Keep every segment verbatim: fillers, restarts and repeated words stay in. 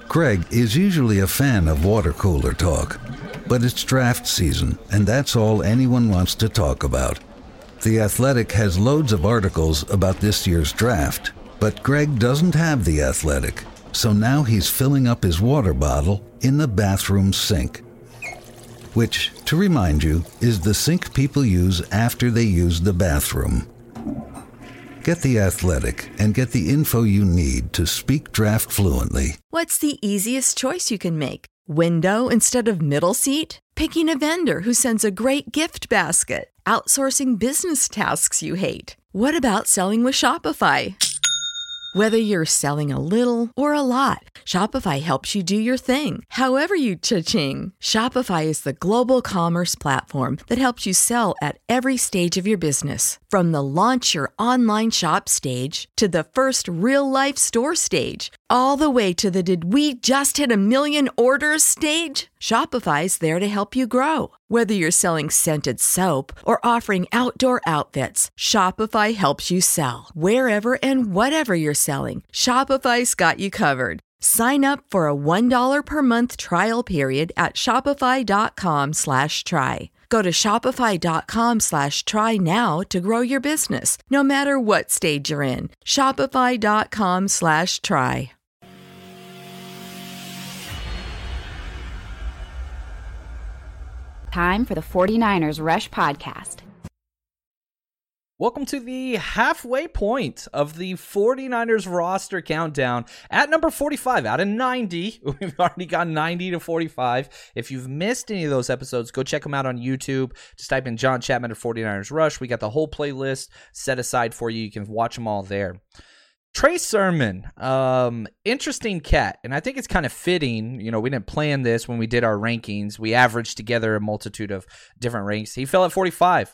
Greg is usually a fan of water cooler talk, but it's draft season, and that's all anyone wants to talk about. The Athletic has loads of articles about this year's draft, but Greg doesn't have The Athletic, so now he's filling up his water bottle in the bathroom sink, which, to remind you, is the sink people use after they use the bathroom. Get The Athletic and get the info you need to speak draft fluently. What's the easiest choice you can make? Window instead of middle seat? Picking a vendor who sends a great gift basket? Outsourcing business tasks you hate? What about selling with Shopify? Whether you're selling a little or a lot, Shopify helps you do your thing, however you cha-ching. Shopify is the global commerce platform that helps you sell at every stage of your business. From the launch your online shop stage to the first real-life store stage, all the way to the did we just hit a million orders stage. Shopify's there to help you grow. Whether you're selling scented soap or offering outdoor outfits, Shopify helps you sell. Wherever and whatever you're selling, Shopify's got you covered. Sign up for a one dollar per month trial period at shopify.com slash try. Go to shopify.com slash try now to grow your business, no matter what stage you're in. Shopify.com slash try. Time for the forty-niners Rush Podcast. Welcome to the halfway point of the forty-niners roster countdown at number forty-five out of ninety. We've already got ninety to forty-five. If you've missed any of those episodes, go check them out on YouTube. Just type in John Chapman at forty-niners Rush. We got the whole playlist set aside for you. You can watch them all there. Trey Sermon, um, interesting cat, and I think it's kind of fitting. You know, we didn't plan this when we did our rankings. We averaged together a multitude of different ranks. He fell at forty-five.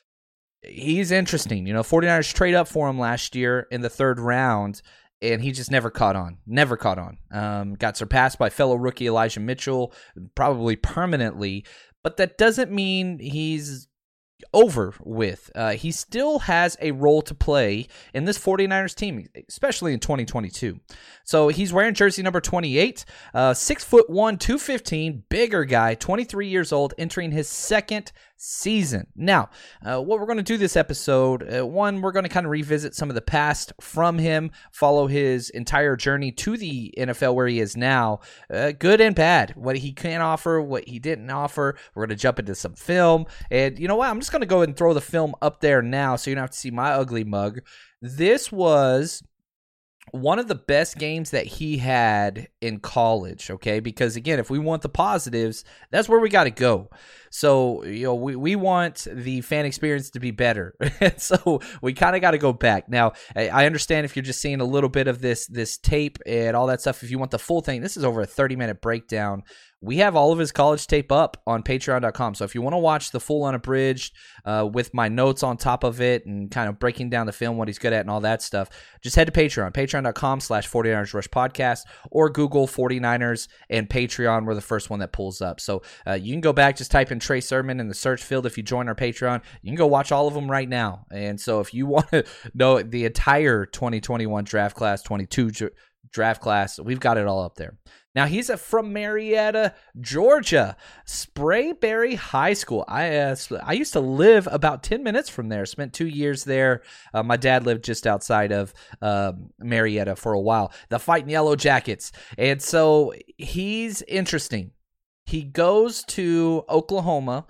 He's interesting. You know, forty-niners trade up for him last year in the third round, and he just never caught on. Never caught on. Um, got surpassed by fellow rookie Elijah Mitchell, probably permanently, but that doesn't mean he's over with. Uh, he still has a role to play in this forty-niners team, especially in twenty twenty-two. So he's wearing jersey number twenty-eight, uh, six foot one, two fifteen, bigger guy, twenty-three years old, entering his second season. Now, uh, what we're going to do this episode, uh, one, we're going to kind of revisit some of the past from him, follow his entire journey to the N F L where he is now, uh, good and bad, what he can offer, what he didn't offer. We're going to jump into some film, and you know what? I'm just going to go ahead and throw the film up there now so you don't have to see my ugly mug. This was one of the best games that he had in college, okay? Because, again, if we want the positives, that's where we got to go. So, you know, we, we want the fan experience to be better. So we kind of got to go back. Now, I understand if you're just seeing a little bit of this this tape and all that stuff. If you want the full thing, this is over a thirty-minute breakdown. We have all of his college tape up on patreon dot com. So if you want to watch the full unabridged uh, with my notes on top of it and kind of breaking down the film, what he's good at and all that stuff, just head to Patreon, patreon dot com slash forty-niners Rush Podcast, or Google forty-niners and Patreon. We're the first one that pulls up. So uh, you can go back, just type in Trey Sermon in the search field. If you join our Patreon, you can go watch all of them right now. And so if you want to know the entire twenty twenty-one draft class, twenty-two draft class, we've got it all up there. Now, he's a, from Marietta, Georgia, Sprayberry High School. I uh, I used to live about ten minutes from there, spent two years there. Uh, my dad lived just outside of uh, Marietta for a while. The Fighting Yellow Jackets. And so he's interesting. He goes to Oklahoma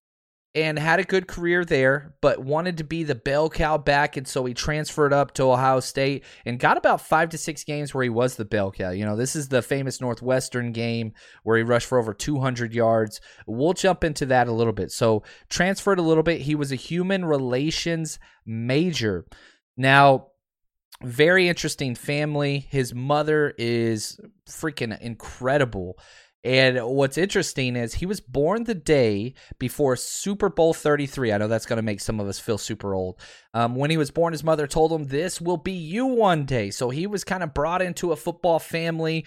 and had a good career there, but wanted to be the bell cow back, and so he transferred up to Ohio State and got about five to six games where he was the bell cow. You know, this is the famous Northwestern game where he rushed for over two hundred yards. We'll jump into that a little bit. So transferred a little bit. He was a human relations major. Now, very interesting family. His mother is freaking incredible. And what's interesting is he was born the day before Super Bowl thirty-three. I know that's going to make some of us feel super old. Um, when he was born, his mother told him, this will be you one day. So he was kind of brought into a football family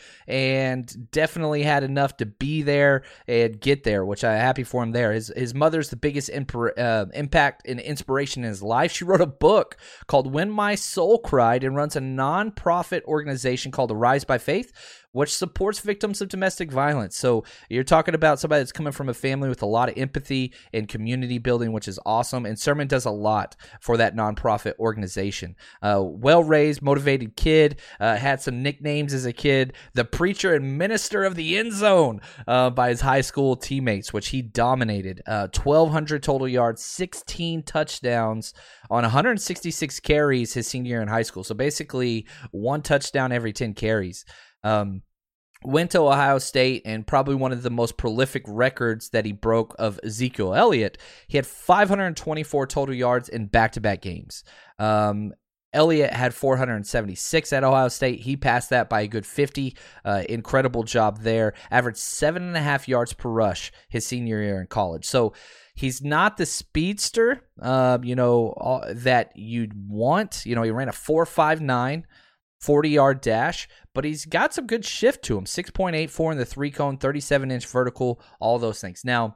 and definitely had enough to be there and get there, which I'm happy for him there. His his mother's the biggest imp- uh, impact and inspiration in his life. She wrote a book called When My Soul Cried and runs a nonprofit organization called Arise by Faith, which supports victims of domestic violence. So you're talking about somebody that's coming from a family with a lot of empathy and community building, which is awesome. And Sermon does a lot for that nonprofit organization. Uh, well-raised, motivated kid, uh, had some nicknames as a kid, the preacher and minister of the end zone uh, by his high school teammates, which he dominated. Uh, twelve hundred total yards, sixteen touchdowns on one hundred sixty-six carries his senior year in high school. So basically one touchdown every ten carries. Um, went to Ohio State, and probably one of the most prolific records that he broke of Ezekiel Elliott. He had five hundred twenty-four total yards in back-to-back games. Um, Elliott had four hundred seventy-six at Ohio State. He passed that by a good fifty. Uh, incredible job there. Averaged seven and a half yards per rush his senior year in college. So he's not the speedster, uh, you know, uh, that you'd want. You know, he ran a four five nine. forty-yard dash, but he's got some good shift to him. six point eight four in the three-cone, thirty-seven inch vertical, all those things. Now,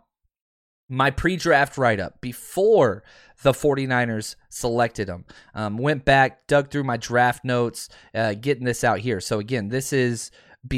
my pre-draft write-up before the 49ers selected him, um, went back, dug through my draft notes, uh, getting this out here. So, again, this is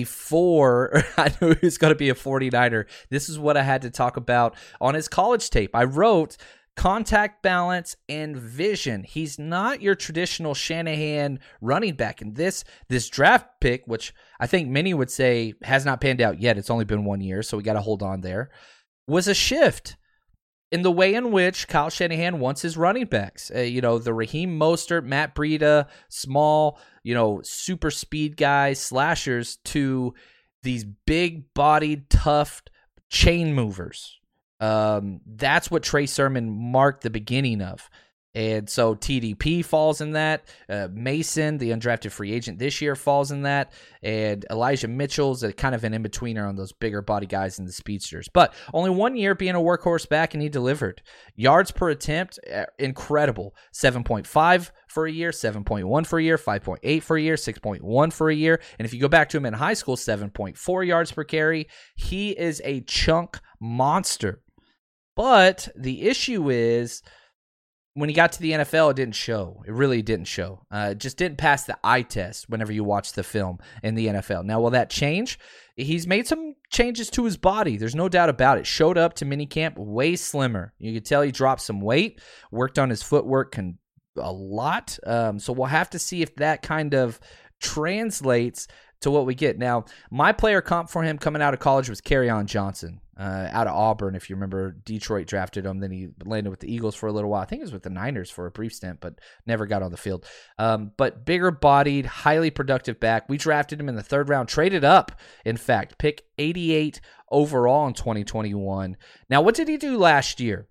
before I knew he was going to be a 49er. This is what I had to talk about on his college tape. I wrote contact balance and vision. He's not your traditional Shanahan running back. And this this draft pick, which I think many would say has not panned out yet, it's only been one year, so we got to hold on there, was a shift in the way in which Kyle Shanahan wants his running backs. Uh, you know, the Raheem Mostert, Matt Breida, small, you know, super speed guys, slashers, to these big-bodied, tough chain movers. Um, that's what Trey Sermon marked the beginning of. And so T D P falls in that. Uh, Mason, the undrafted free agent this year, falls in that. And Elijah Mitchell's a kind of an in-betweener on those bigger body guys and the speedsters. But only one year being a workhorse back, and he delivered. Yards per attempt, uh, incredible. seven point five for a year, seven point one for a year, five point eight for a year, six point one for a year. And if you go back to him in high school, seven point four yards per carry. He is a chunk monster. But the issue is, when he got to the N F L, it didn't show. It really didn't show. Uh, it just didn't pass the eye test whenever you watch the film in the N F L. Now, will that change? He's made some changes to his body. There's no doubt about it. Showed up to minicamp way slimmer. You could tell he dropped some weight, worked on his footwork con- a lot. Um, so we'll have to see if that kind of translates to what we get. Now, my player comp for him coming out of college was Kerryon Johnson. Uh, out of Auburn, if you remember, Detroit drafted him. Then he landed with the Eagles for a little while. I think he was with the Niners for a brief stint, but never got on the field. Um, but bigger bodied, highly productive back. We drafted him in the third round, traded up, in fact, pick eighty-eight overall in twenty twenty-one. Now, what did he do last year?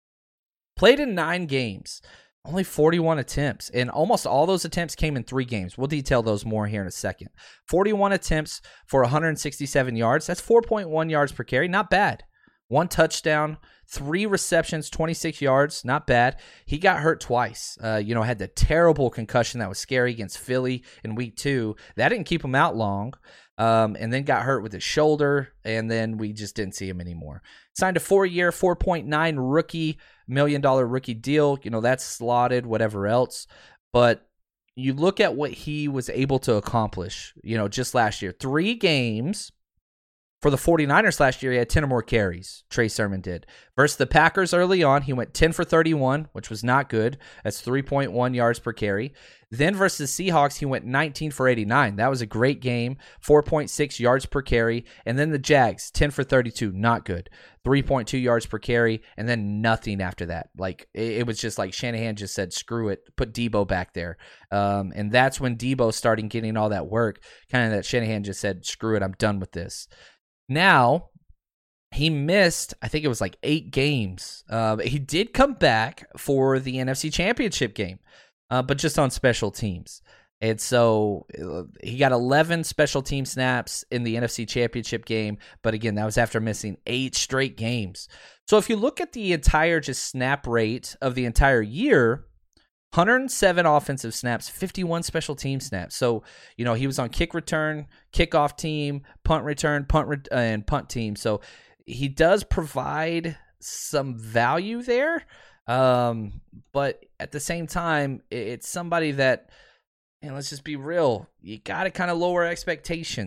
Played in nine games. Only forty-one attempts, and almost all those attempts came in three games. We'll detail those more here in a second. forty-one attempts for one hundred sixty-seven yards. That's four point one yards per carry. Not bad. One touchdown, three receptions, twenty-six yards. Not bad. He got hurt twice. Uh, you know, had the terrible concussion that was scary against Philly in week two. That didn't keep him out long. Um, and then got hurt with his shoulder, and then we just didn't see him anymore. Signed a four-year, four point nine rookie, million dollar rookie deal. You know, that's slotted, whatever else. But you look at what he was able to accomplish, you know, just last year. Three games for the 49ers last year, he had ten or more carries. Trey Sermon did. Versus the Packers early on, he went ten for thirty-one, which was not good. That's three point one yards per carry. Then versus Seahawks, he went nineteen for eighty-nine. That was a great game, four point six yards per carry. And then the Jags, ten for thirty-two, not good. three point two yards per carry, and then nothing after that. Like, it, it was just like Shanahan just said, screw it, put Debo back there. Um, and that's when Debo started getting all that work, kind of that Shanahan just said, screw it, I'm done with this. Now, he missed, I think it was like eight games. Uh, he did come back for the N F C Championship game, uh, but just on special teams. And so uh, he got eleven special team snaps in the N F C Championship game. But again, that was after missing eight straight games. So if you look at the entire just snap rate of the entire year, one hundred seven offensive snaps, fifty-one special team snaps. So, you know, he was on kick return, kickoff team, punt return, punt re- uh, and punt team. So he does provide some value there. Um, but at the same time, it's somebody that, and let's just be real, you got to kind of lower expectations.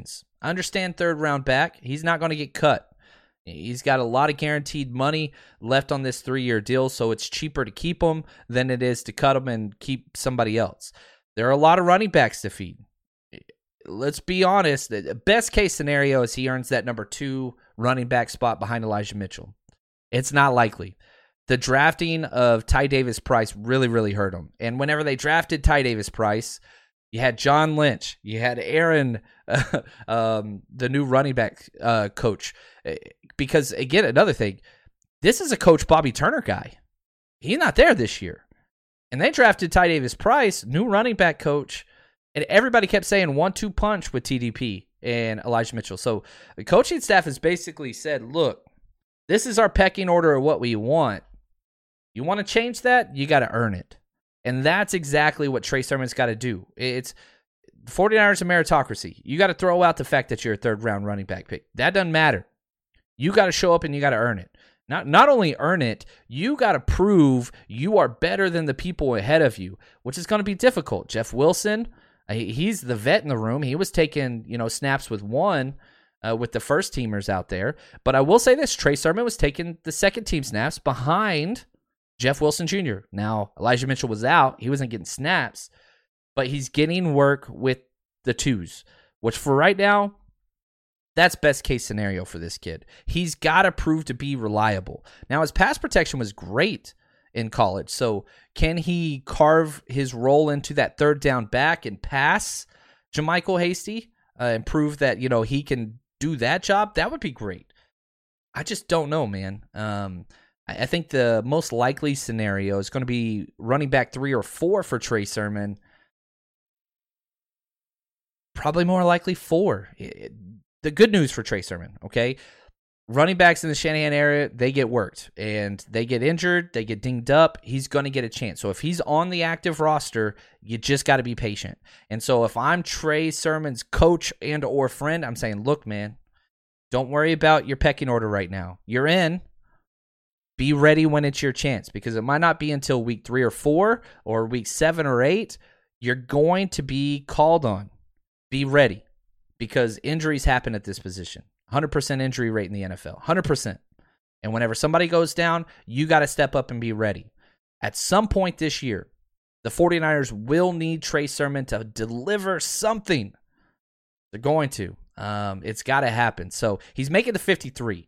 I understand third round back. He's not going to get cut. He's got a lot of guaranteed money left on this three-year deal, so it's cheaper to keep him than it is to cut him and keep somebody else. There are a lot of running backs to feed. Let's be honest. The best case scenario is he earns that number two running back spot behind Elijah Mitchell. It's not likely. The drafting of Ty Davis Price really, really hurt him. And whenever they drafted Ty Davis Price, you had John Lynch, you had Aaron, uh, um, the new running back uh, coach. Because, again, another thing, this is a Coach Bobby Turner guy. He's not there this year. And they drafted Ty Davis Price, new running back coach, and everybody kept saying one two punch with T D P and Elijah Mitchell. So the coaching staff has basically said, look, this is our pecking order of what we want. You want to change that? You got to earn it. And that's exactly what Trey Sermon's got to do. It's 49ers a meritocracy. You got to throw out the fact that you're a third-round running back pick. That doesn't matter. You got to show up and you got to earn it. Not not only earn it, you got to prove you are better than the people ahead of you, which is going to be difficult. Jeff Wilson, he's the vet in the room. He was taking, you know, snaps with one uh, with the first teamers out there. But I will say this, Trey Sermon was taking the second team snaps behind Jeff Wilson Junior Now, Elijah Mitchell was out. He wasn't getting snaps, but he's getting work with the twos, which for right now, that's best case scenario for this kid. He's got to prove to be reliable. Now, his pass protection was great in college. So can he carve his role into that third down back and pass JaMycal Hasty uh, and prove that, you know, he can do that job? That would be great. I just don't know, man. Um, I, I think the most likely scenario is going to be running back three or four for Trey Sermon. Probably more likely four. It, The good news for Trey Sermon, okay? Running backs in the Shanahan area, they get worked, and they get injured, they get dinged up. He's going to get a chance. So if he's on the active roster, you just got to be patient. And so if I'm Trey Sermon's coach and or friend, I'm saying, look, man, don't worry about your pecking order right now. You're in. Be ready when it's your chance, because it might not be until week three or four or week seven or eight. You're going to be called on. Be ready. Because injuries happen at this position. one hundred percent injury rate in the N F L. one hundred percent. And whenever somebody goes down, you got to step up and be ready. At some point this year, the 49ers will need Trey Sermon to deliver something. They're going to. Um, it's got to happen. So he's making the fifty-three.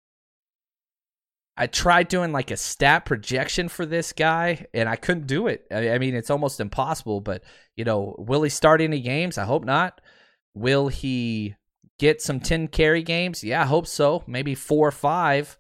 I tried doing like a stat projection for this guy, and I couldn't do it. I, I mean, it's almost impossible. But, you know, will he start any games? I hope not. Will he get some ten carry games? Yeah, I hope so. Maybe four or five.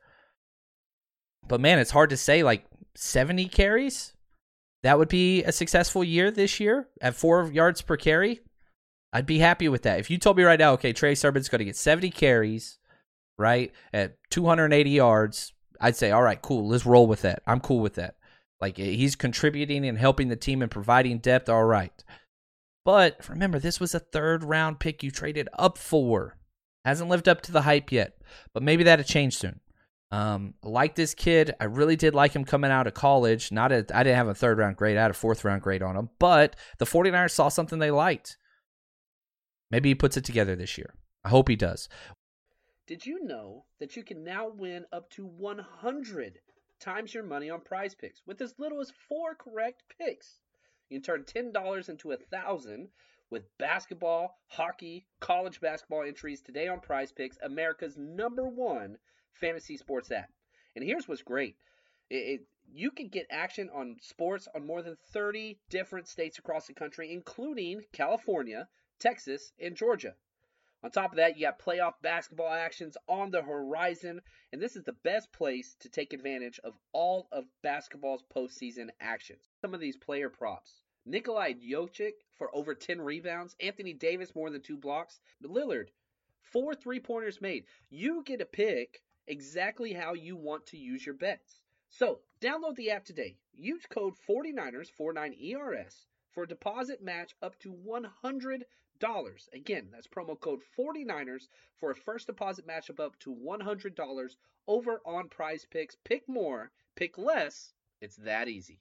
But, man, it's hard to say, like, seventy carries? That would be a successful year this year at four yards per carry? I'd be happy with that. If you told me right now, okay, Trey Sermon's going to get seventy carries, right, at two hundred eighty yards, I'd say, all right, cool, let's roll with that. I'm cool with that. Like, he's contributing and helping the team and providing depth, all right. But remember, this was a third-round pick you traded up for. Hasn't lived up to the hype yet, but maybe that'll change soon. Um, I like this kid. I really did like him coming out of college. Not a, I didn't have a third-round grade. I had a fourth-round grade on him. But the 49ers saw something they liked. Maybe he puts it together this year. I hope he does. Did you know that you can now win up to one hundred times your money on Prize Picks with as little as four correct picks? You can turn ten dollars into a thousand dollars with basketball, hockey, college basketball entries today on Prize Picks, America's number one fantasy sports app. And here's what's great. It, it, you can get action on sports on more than thirty different states across the country, including California, Texas, and Georgia. On top of that, you got playoff basketball actions on the horizon, and this is the best place to take advantage of all of basketball's postseason actions. Some of these player props. Nikolai Jokic for over ten rebounds. Anthony Davis more than two blocks. Lillard, four three-pointers made. You get to pick exactly how you want to use your bets. So, download the app today. Use code 49ers, forty-nine E R S, for a deposit match up to one hundred dollars. Again, that's promo code 49ers for a first deposit match of up to one hundred dollars over on Prize Picks. Pick more, pick less. It's that easy.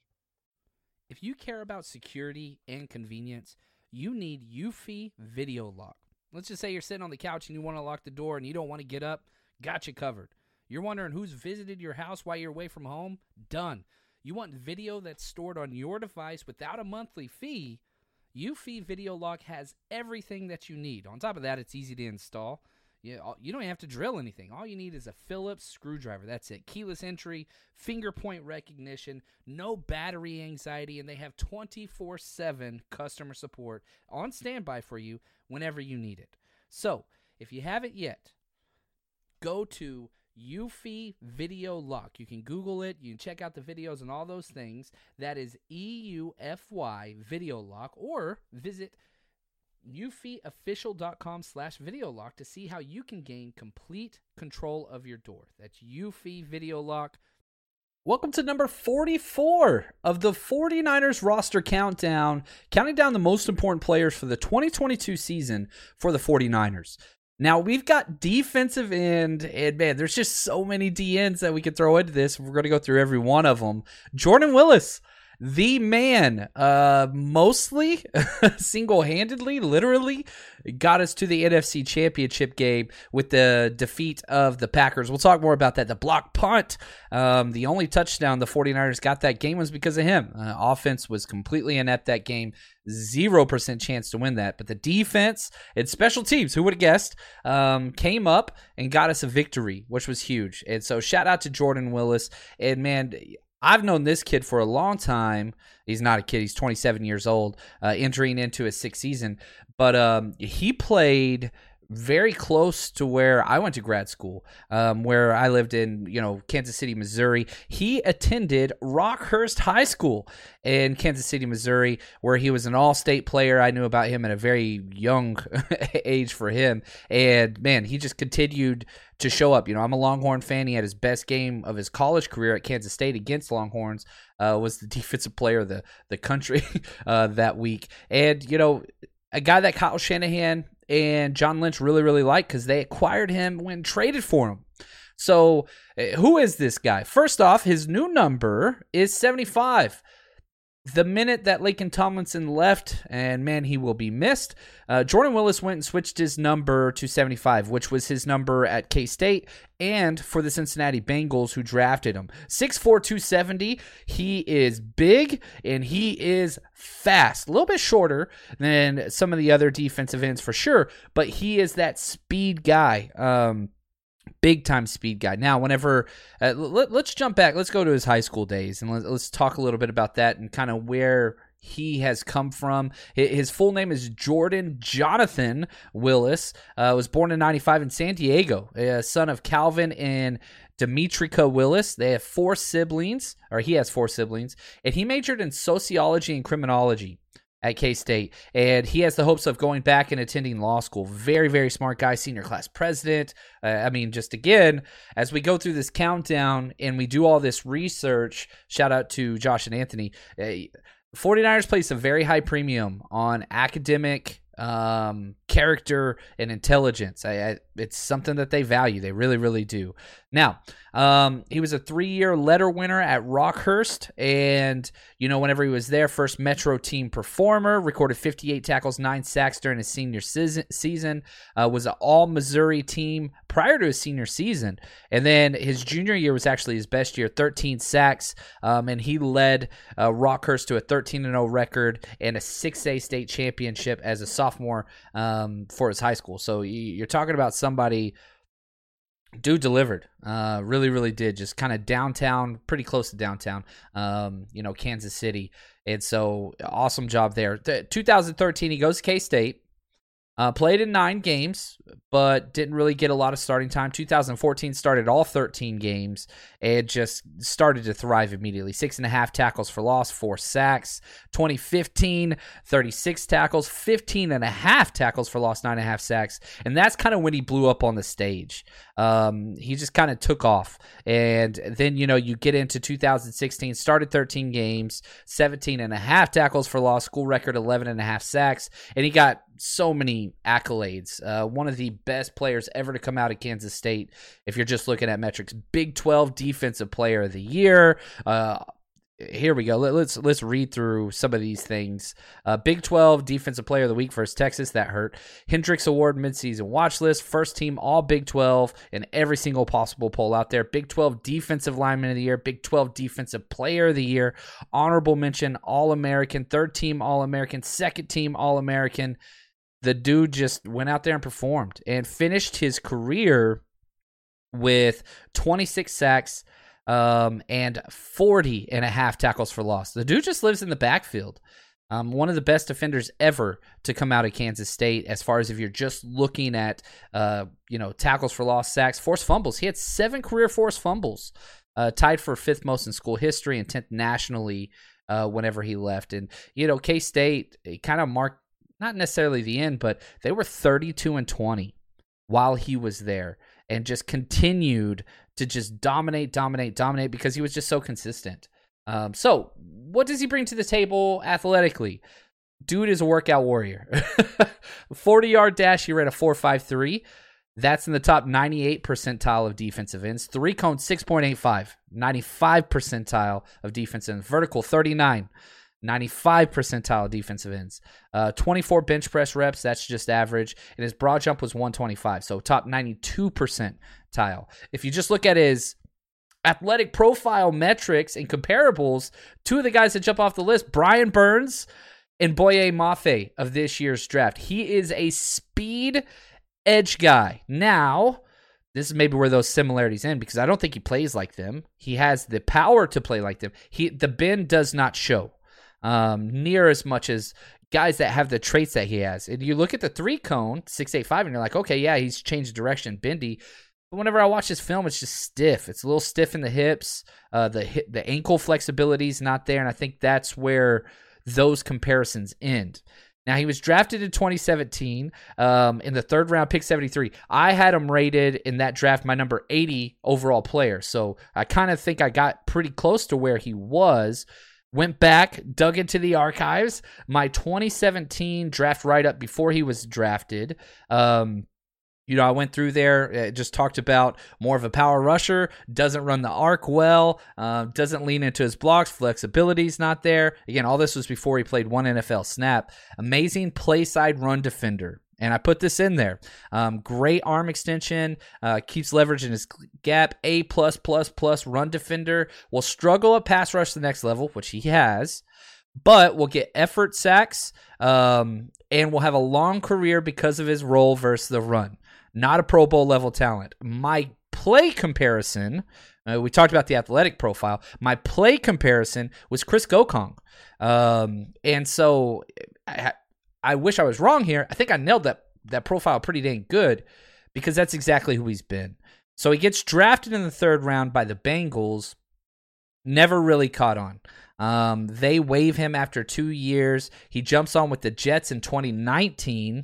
If you care about security and convenience, you need Eufy Video Lock. Let's just say you're sitting on the couch and you want to lock the door and you don't want to get up. Got you covered. You're wondering who's visited your house while you're away from home? Done. You want video that's stored on your device without a monthly fee? Eufy Video Lock has everything that you need. On top of that, it's easy to install. You, you don't have to drill anything. All you need is a Phillips screwdriver. That's it. Keyless entry, finger point recognition, no battery anxiety, and they have twenty-four seven customer support on standby for you whenever you need it. So, if you haven't yet, go to Eufy Video Lock. You can Google it. You can check out the videos and all those things. That is E U F Y Video Lock, or visit eufyofficial.com slash video lock to see how you can gain complete control of your door. That's Eufy Video Lock. Welcome to number forty-four of the 49ers roster countdown, counting down the most important players for the twenty twenty-two season for the 49ers. Now, we've got defensive end, and man, there's just so many D Ns that we could throw into this. We're going to go through every one of them. Jordan Willis, the man, uh, mostly single-handedly, literally, got us to the N F C Championship game with the defeat of the Packers. We'll talk more about that. The block punt, um, the only touchdown the 49ers got that game was because of him. Uh, offense was completely inept that game. Zero percent chance to win that. But the defense and special teams, who would have guessed, um, came up and got us a victory, which was huge. And so shout out to Jordan Willis. And man, I've known this kid for a long time. He's not a kid. He's twenty-seven years old, uh, entering into his sixth season. But um, he played very close to where I went to grad school, um, where I lived in, you know, Kansas City, Missouri. He attended Rockhurst High School in Kansas City, Missouri, where he was an all-state player. I knew about him at a very young age for him. And, man, he just continued to show up. You know, I'm a Longhorn fan. He had his best game of his college career at Kansas State against Longhorns, uh, was the defensive player of the, the country uh, that week. And, you know, a guy that Kyle Shanahan and John Lynch really, really liked because they acquired him when traded for him. So who is this guy? First off, his new number is seventy-five. The minute that Laken Tomlinson left, and man, he will be missed, uh, Jordan Willis went and switched his number to seventy-five, which was his number at K-State and for the Cincinnati Bengals, who drafted him. six four, two seventy. He is big, and he is fast. A little bit shorter than some of the other defensive ends for sure, but he is that speed guy. Um, Big time speed guy. Now, whenever uh, let, let's jump back, let's go to his high school days and let, let's talk a little bit about that and kind of where he has come from. His full name is Jordan Jonathan Willis. Uh, was born in ninety-five in San Diego, a son of Calvin and Demetrica Willis. They have four siblings, or he has four siblings, and he majored in sociology and criminology at K-State, and he has the hopes of going back and attending law school. Very, very smart guy, senior class president. Uh, I mean, just again, as we go through this countdown and we do all this research, shout out to Josh and Anthony, uh, 49ers place a very high premium on academic um, character and intelligence. I, I, it's something that they value. They really, really do. Now, um, he was a three-year letter winner at Rockhurst, and, you know, whenever he was there, first Metro team performer, recorded fifty-eight tackles, nine sacks during his senior season, season uh, was an all-Missouri team prior to his senior season, and then his junior year was actually his best year, thirteen sacks, um, and he led uh, Rockhurst to a thirteen and oh record and a six A state championship as a sophomore um, for his high school. So you're talking about somebody... Dude delivered, uh, really, really did. Just kind of downtown, pretty close to downtown, um, you know, Kansas City. And so, awesome job there. The, twenty thirteen, he goes to K-State, uh, played in nine games, but didn't really get a lot of starting time. two thousand fourteen started all thirteen games and just started to thrive immediately. Six and a half tackles for loss, four sacks. twenty fifteen, thirty-six tackles, fifteen and a half tackles for loss, nine and a half sacks. And that's kind of when he blew up on the stage. Um, he just kind of took off. And then, you know, you get into two thousand sixteen, started thirteen games, seventeen and a half tackles for loss, school record eleven and a half sacks. And he got so many accolades. Uh, one of the best players ever to come out of Kansas State, if you're just looking at metrics. Big twelve Defensive Player of the Year. Uh, here we go. Let, let's let's read through some of these things. Uh, Big twelve Defensive Player of the Week versus Texas. That hurt. Hendricks Award midseason watch list. First team All Big twelve in every single possible poll out there. Big twelve Defensive Lineman of the Year. Big twelve Defensive Player of the Year. Honorable mention All-American. Third team All-American. Second team All-American. The dude just went out there and performed and finished his career with twenty-six sacks, Um, and forty and a half tackles for loss. The dude just lives in the backfield. Um, one of the best defenders ever to come out of Kansas State, as far as if you're just looking at, uh, you know, tackles for loss, sacks, forced fumbles. He had seven career forced fumbles, uh, tied for fifth most in school history and tenth nationally uh, whenever he left. And, you know, K-State kind of marked, not necessarily the end, but they were thirty-two and twenty while he was there, and just continued to just dominate, dominate, dominate because he was just so consistent. Um, so what does he bring to the table athletically? Dude is a workout warrior. forty-yard dash, he ran a four five three. That's in the top ninety-eight percentile of defensive ends. Three cone, six point eight five. ninety-five percentile of defensive ends. Vertical, thirty-nine. ninety-five percentile defensive ends. Uh, twenty-four bench press reps, that's just average. And his broad jump was one twenty-five, so top ninety-two percentile. If you just look at his athletic profile metrics and comparables, two of the guys that jump off the list, Brian Burns and Boye Mafe of this year's draft. He is a speed edge guy. Now, this is maybe where those similarities end, because I don't think he plays like them. He has the power to play like them. He The bend does not show Um, near as much as guys that have the traits that he has. And you look at the three cone, six eight five, and you're like, okay, yeah, he's changed direction, bendy. But whenever I watch this film, it's just stiff. It's a little stiff in the hips. Uh, the hip, the ankle flexibility is not there, and I think that's where those comparisons end. Now, he was drafted in twenty seventeen um, in the third round, pick seventy-three. I had him rated in that draft my number eighty overall player, so I kind of think I got pretty close to where he was. Went back, dug into the archives. My twenty seventeen draft write-up before he was drafted. Um, you know, I went through there, uh, just talked about more of a power rusher, doesn't run the arc well, uh, doesn't lean into his blocks, flexibility's not there. Again, all this was before he played one N F L snap. Amazing play-side run defender. And I put this in there. Um, great arm extension, uh, keeps leverage in his gap. A plus plus plus run defender. Will struggle at pass rush to the next level, which he has, but will get effort sacks, um, and will have a long career because of his role versus the run. Not a Pro Bowl level talent. My play comparison, uh, we talked about the athletic profile. My play comparison was Chris Gokong, um, and so I, I wish I was wrong here. I think I nailed that that profile pretty dang good, because that's exactly who he's been. So he gets drafted in the third round by the Bengals. Never really caught on. Um, they waive him after two years. He jumps on with the Jets in twenty nineteen.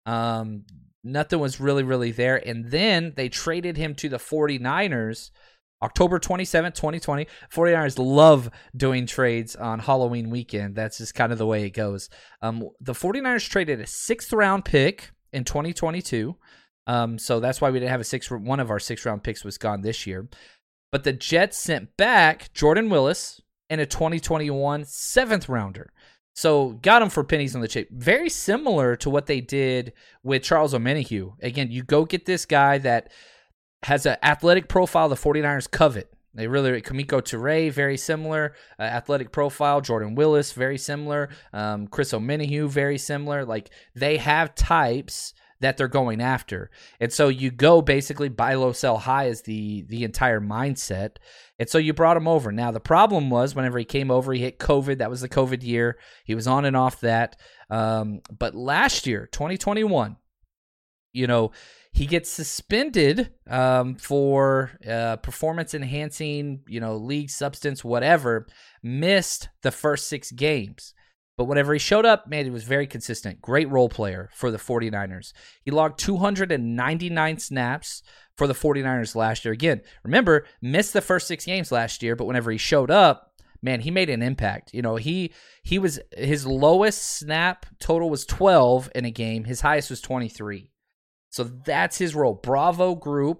Um, nothing was really, really there. And then they traded him to the 49ers October twenty-seventh, twenty twenty. 49ers love doing trades on Halloween weekend. That's just kind of the way it goes. Um, the 49ers traded a sixth-round pick in twenty twenty-two. Um, so that's why we didn't have a six. One of our six-round picks was gone this year. But the Jets sent back Jordan Willis and a twenty twenty-one seventh-rounder. So got him for pennies on the cheap. Very similar to what they did with Charles Omenihu. Again, you go get this guy that has an athletic profile the 49ers covet. They really, Kamiko Toure, very similar. Uh, athletic profile. Jordan Willis, very similar. Um, Chris Omenihu, very similar. Like, they have types that they're going after. And so you go basically buy low, sell high is the, the entire mindset. And so you brought him over. Now, the problem was whenever he came over, he hit COVID. That was the COVID year. He was on and off that. Um, but last year, twenty twenty-one, you know, he gets suspended um, for uh, performance-enhancing, you know, league substance, whatever, missed the first six games. But whenever he showed up, man, he was very consistent. Great role player for the 49ers. He logged two hundred ninety-nine snaps for the 49ers last year. Again, remember, missed the first six games last year, but whenever he showed up, man, he made an impact. You know, he he was, his lowest snap total was twelve in a game. His highest was twenty-three. So that's his role. Bravo group.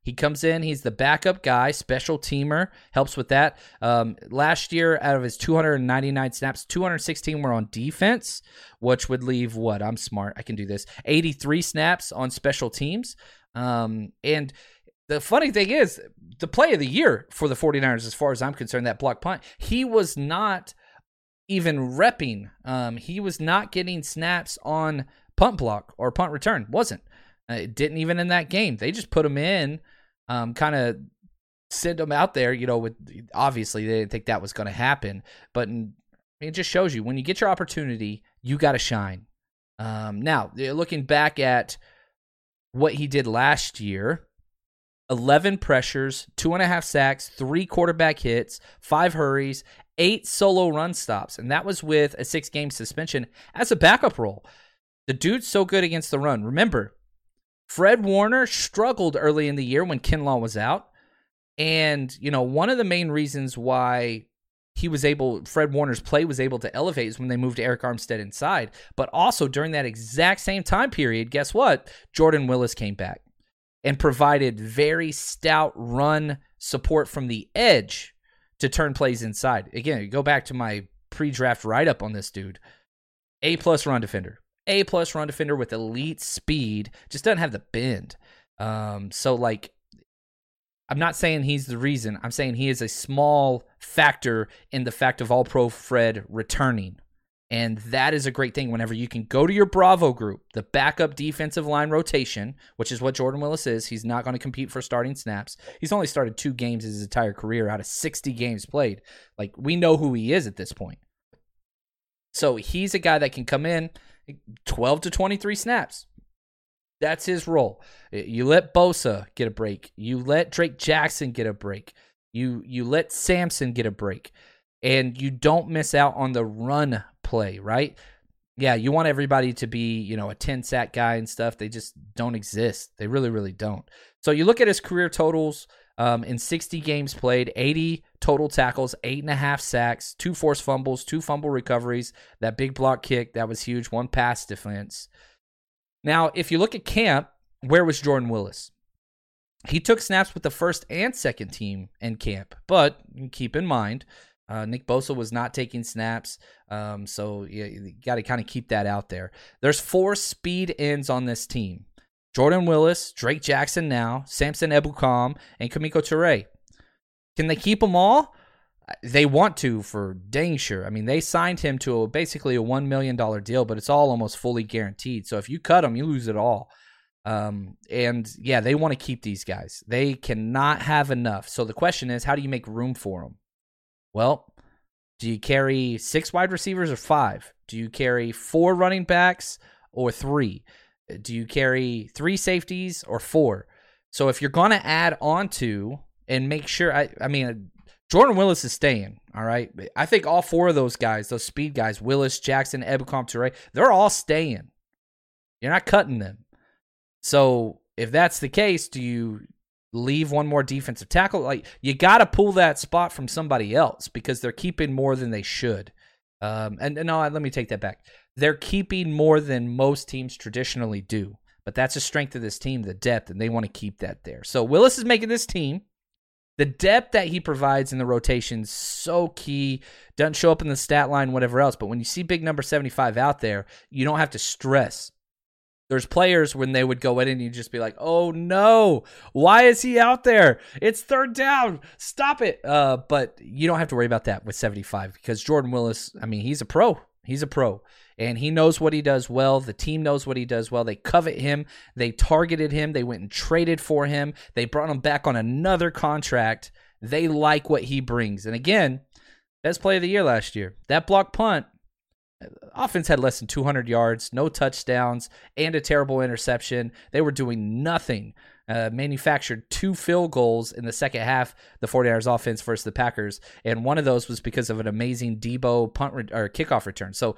He comes in, he's the backup guy, special teamer, helps with that. Um, last year, out of his two hundred ninety-nine snaps, two hundred sixteen were on defense, which would leave what? I'm smart, I can do this. eighty-three snaps on special teams. Um, and the funny thing is, the play of the year for the 49ers, as far as I'm concerned, that block punt, he was not even repping. Um, he was not getting snaps on punt block or punt return. Wasn't. Uh, it didn't even in that game. They just put him in. Um, kind of send them out there, you know, with obviously they didn't think that was going to happen, but in, it just shows you when you get your opportunity, you got to shine. Um, now, looking back at what he did last year, eleven pressures, two and a half sacks, three quarterback hits, five hurries, eight solo run stops, and that was with a six-game suspension as a backup role. The dude's so good against the run. Remember, Fred Warner struggled early in the year when Kinlaw was out. And, you know, one of the main reasons why he was able, Fred Warner's play was able to elevate is when they moved Eric Armstead inside. But also during that exact same time period, guess what? Jordan Willis came back and provided very stout run support from the edge to turn plays inside. Again, go back to my pre-draft write-up on this dude. A-plus run defender. A-plus run defender with elite speed, just doesn't have the bend. Um, so, like, I'm not saying he's the reason. I'm saying he is a small factor in the fact of All-Pro Fred returning. And that is a great thing whenever you can go to your Bravo group, the backup defensive line rotation, which is what Jordan Willis is. He's not going to compete for starting snaps. He's only started two games his entire career out of sixty games played. Like, we know who he is at this point. So he's a guy that can come in, twelve to twenty-three snaps. That's his role. You let Bosa get a break. You let Drake Jackson get a break. You you let Samson get a break. And you don't miss out on the run play, right? Yeah, you want everybody to be, you know, a ten-sack guy and stuff. They just don't exist. They really, really don't. So you look at his career totals um, in sixty games played, eighty total tackles, eight and a half sacks, two forced fumbles, two fumble recoveries, that big block kick, that was huge, one pass defense. Now, if you look at camp, where was Jordan Willis? He took snaps with the first and second team in camp, but keep in mind, uh, Nick Bosa was not taking snaps, um, so you, you got to kind of keep that out there. There's four speed ends on this team. Jordan Willis, Drake Jackson now, Samson Ebukam, and Kamiko Toure. Can they keep them all? They want to, for dang sure. I mean, they signed him to a, basically a one million dollars deal, but it's all almost fully guaranteed. So if you cut him, you lose it all. Um, and, yeah, they want to keep these guys. They cannot have enough. So the question is, how do you make room for them? Well, do you carry six wide receivers or five? Do you carry four running backs or three? Do you carry three safeties or four? So if you're going to add on to and make sure, I, I mean, Jordan Willis is staying, all right? I think all four of those guys, those speed guys, Willis, Jackson, Ebukam, Toure, they're all staying. You're not cutting them. So if that's the case, do you leave one more defensive tackle? Like, you got to pull that spot from somebody else because they're keeping more than they should. Um, and, and no, let me take that back. They're keeping more than most teams traditionally do. But that's a strength of this team, the depth, and they want to keep that there. So Willis is making this team. The depth that he provides in the rotation is so key. Doesn't show up in the stat line, whatever else. But when you see big number seventy-five out there, you don't have to stress. There's players when they would go in and you just be like, oh no, why is he out there? It's third down. Stop it. Uh, but you don't have to worry about that with seventy-five because Jordan Willis, I mean, he's a pro. He's a pro. And he knows what he does well. The team knows what he does well. They covet him. They targeted him. They went and traded for him. They brought him back on another contract. They like what he brings. And again, best play of the year last year. That block punt, offense had less than two hundred yards, no touchdowns, and a terrible interception. They were doing nothing. Uh, manufactured two field goals in the second half, the 49ers offense versus the Packers. And one of those was because of an amazing Debo punt re- or kickoff return. So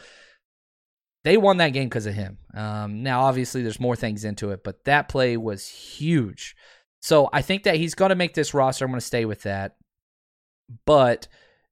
they won that game because of him. Um, now, obviously, there's more things into it, but that play was huge. So I think that he's going to make this roster. I'm going to stay with that. But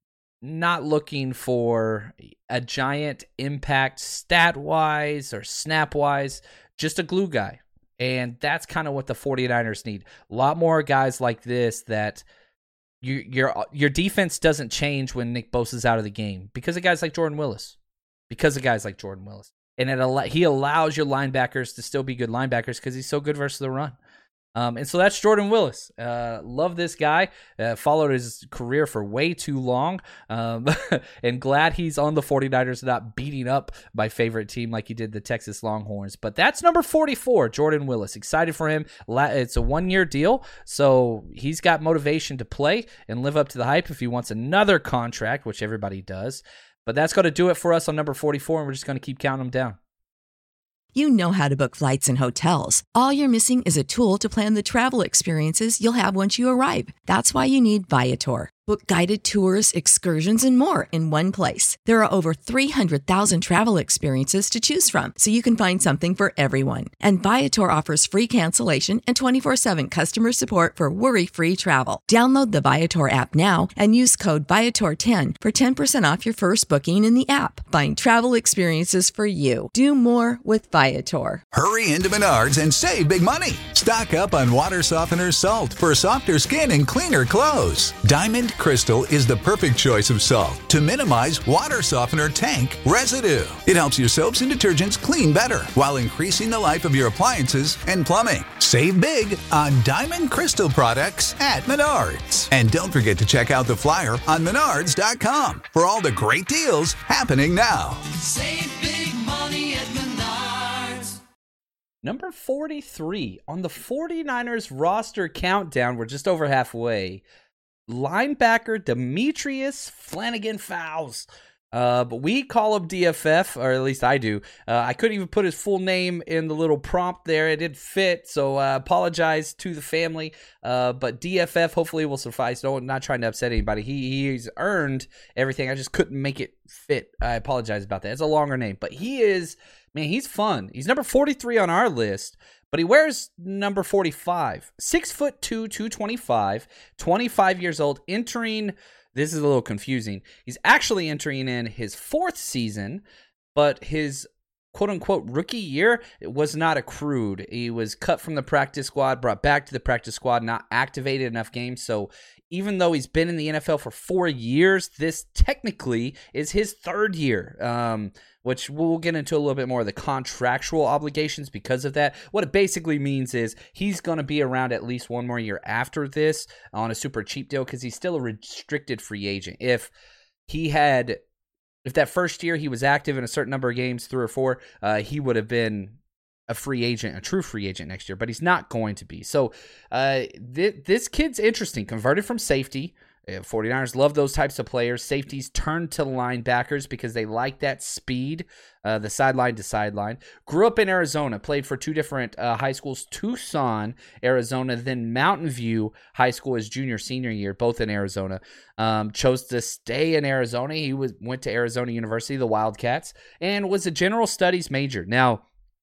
not looking for a giant impact stat-wise or snap-wise, just a glue guy. And that's kind of what the 49ers need. A lot more guys like this that you, your your defense doesn't change when Nick Bosa's out of the game because of guys like Jordan Willis. Because of guys like Jordan Willis. And it al- he allows your linebackers to still be good linebackers because he's so good versus the run. Um, and so that's Jordan Willis. Uh, love this guy. Uh, followed his career for way too long. Um, and glad he's on the 49ers, not beating up my favorite team like he did the Texas Longhorns. But that's number forty-four, Jordan Willis. Excited for him. It's a one-year deal, so he's got motivation to play and live up to the hype if he wants another contract, which everybody does. But that's going to do it for us on number forty-four, and we're just going to keep counting them down. You know how to book flights and hotels. All you're missing is a tool to plan the travel experiences you'll have once you arrive. That's why you need Viator. Book guided tours, excursions, and more in one place. There are over three hundred thousand travel experiences to choose from, so you can find something for everyone. And Viator offers free cancellation and twenty-four seven customer support for worry-free travel. Download the Viator app now and use code Viator ten for ten percent off your first booking in the app. Find travel experiences for you. Do more with Viator. Hurry into Menards and save big money. Stock up on water softener salt for softer skin and cleaner clothes. Diamond Crystal is the perfect choice of salt to minimize water softener tank residue. It helps your soaps and detergents clean better while increasing the life of your appliances and plumbing. Save big on Diamond Crystal products at Menards. And don't forget to check out the flyer on menards dot com for all the great deals happening now. Save big money at Menards. Number forty-three on the 49ers roster countdown. We're just over halfway. Linebacker Demetrius Flanagan-Fowles. Uh, but we call him D F F, or at least I do. Uh, I couldn't even put his full name in the little prompt there. It didn't fit, so I uh, apologize to the family. Uh, but D F F hopefully will suffice. No, not trying to upset anybody. He He's earned everything. I just couldn't make it fit. I apologize about that. It's a longer name. But he is, man, he's fun. He's number forty-three on our list. But he wears number forty-five. Six foot two, two twenty-five, twenty-five years old, entering, this is a little confusing. He's actually entering in his fourth season, but his quote-unquote rookie year was not accrued. He was cut from the practice squad, brought back to the practice squad, not activated enough games. So even though he's been in the N F L for four years, this technically is his third year, um, which we'll get into a little bit more of the contractual obligations because of that. What it basically means is he's going to be around at least one more year after this on a super cheap deal because he's still a restricted free agent. If he had, if that first year he was active in a certain number of games, three or four, uh, he would have been a free agent, a true free agent next year, but he's not going to be. So uh, th- this kid's interesting. Converted from safety. 49ers love those types of players. Safeties turn to linebackers because they like that speed, uh, the sideline to sideline. Grew up in Arizona, played for two different uh, high schools, Tucson, Arizona, then Mountain View High School his junior, senior year, both in Arizona. Um, chose to stay in Arizona. He was went to Arizona University, the Wildcats, and was a general studies major. Now,